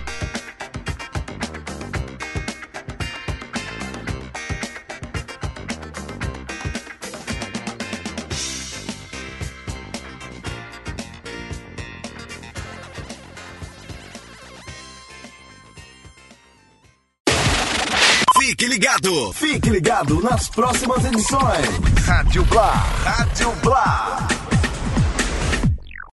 Fique ligado, fique ligado nas próximas edições. Rádio Blá, Rádio Blá.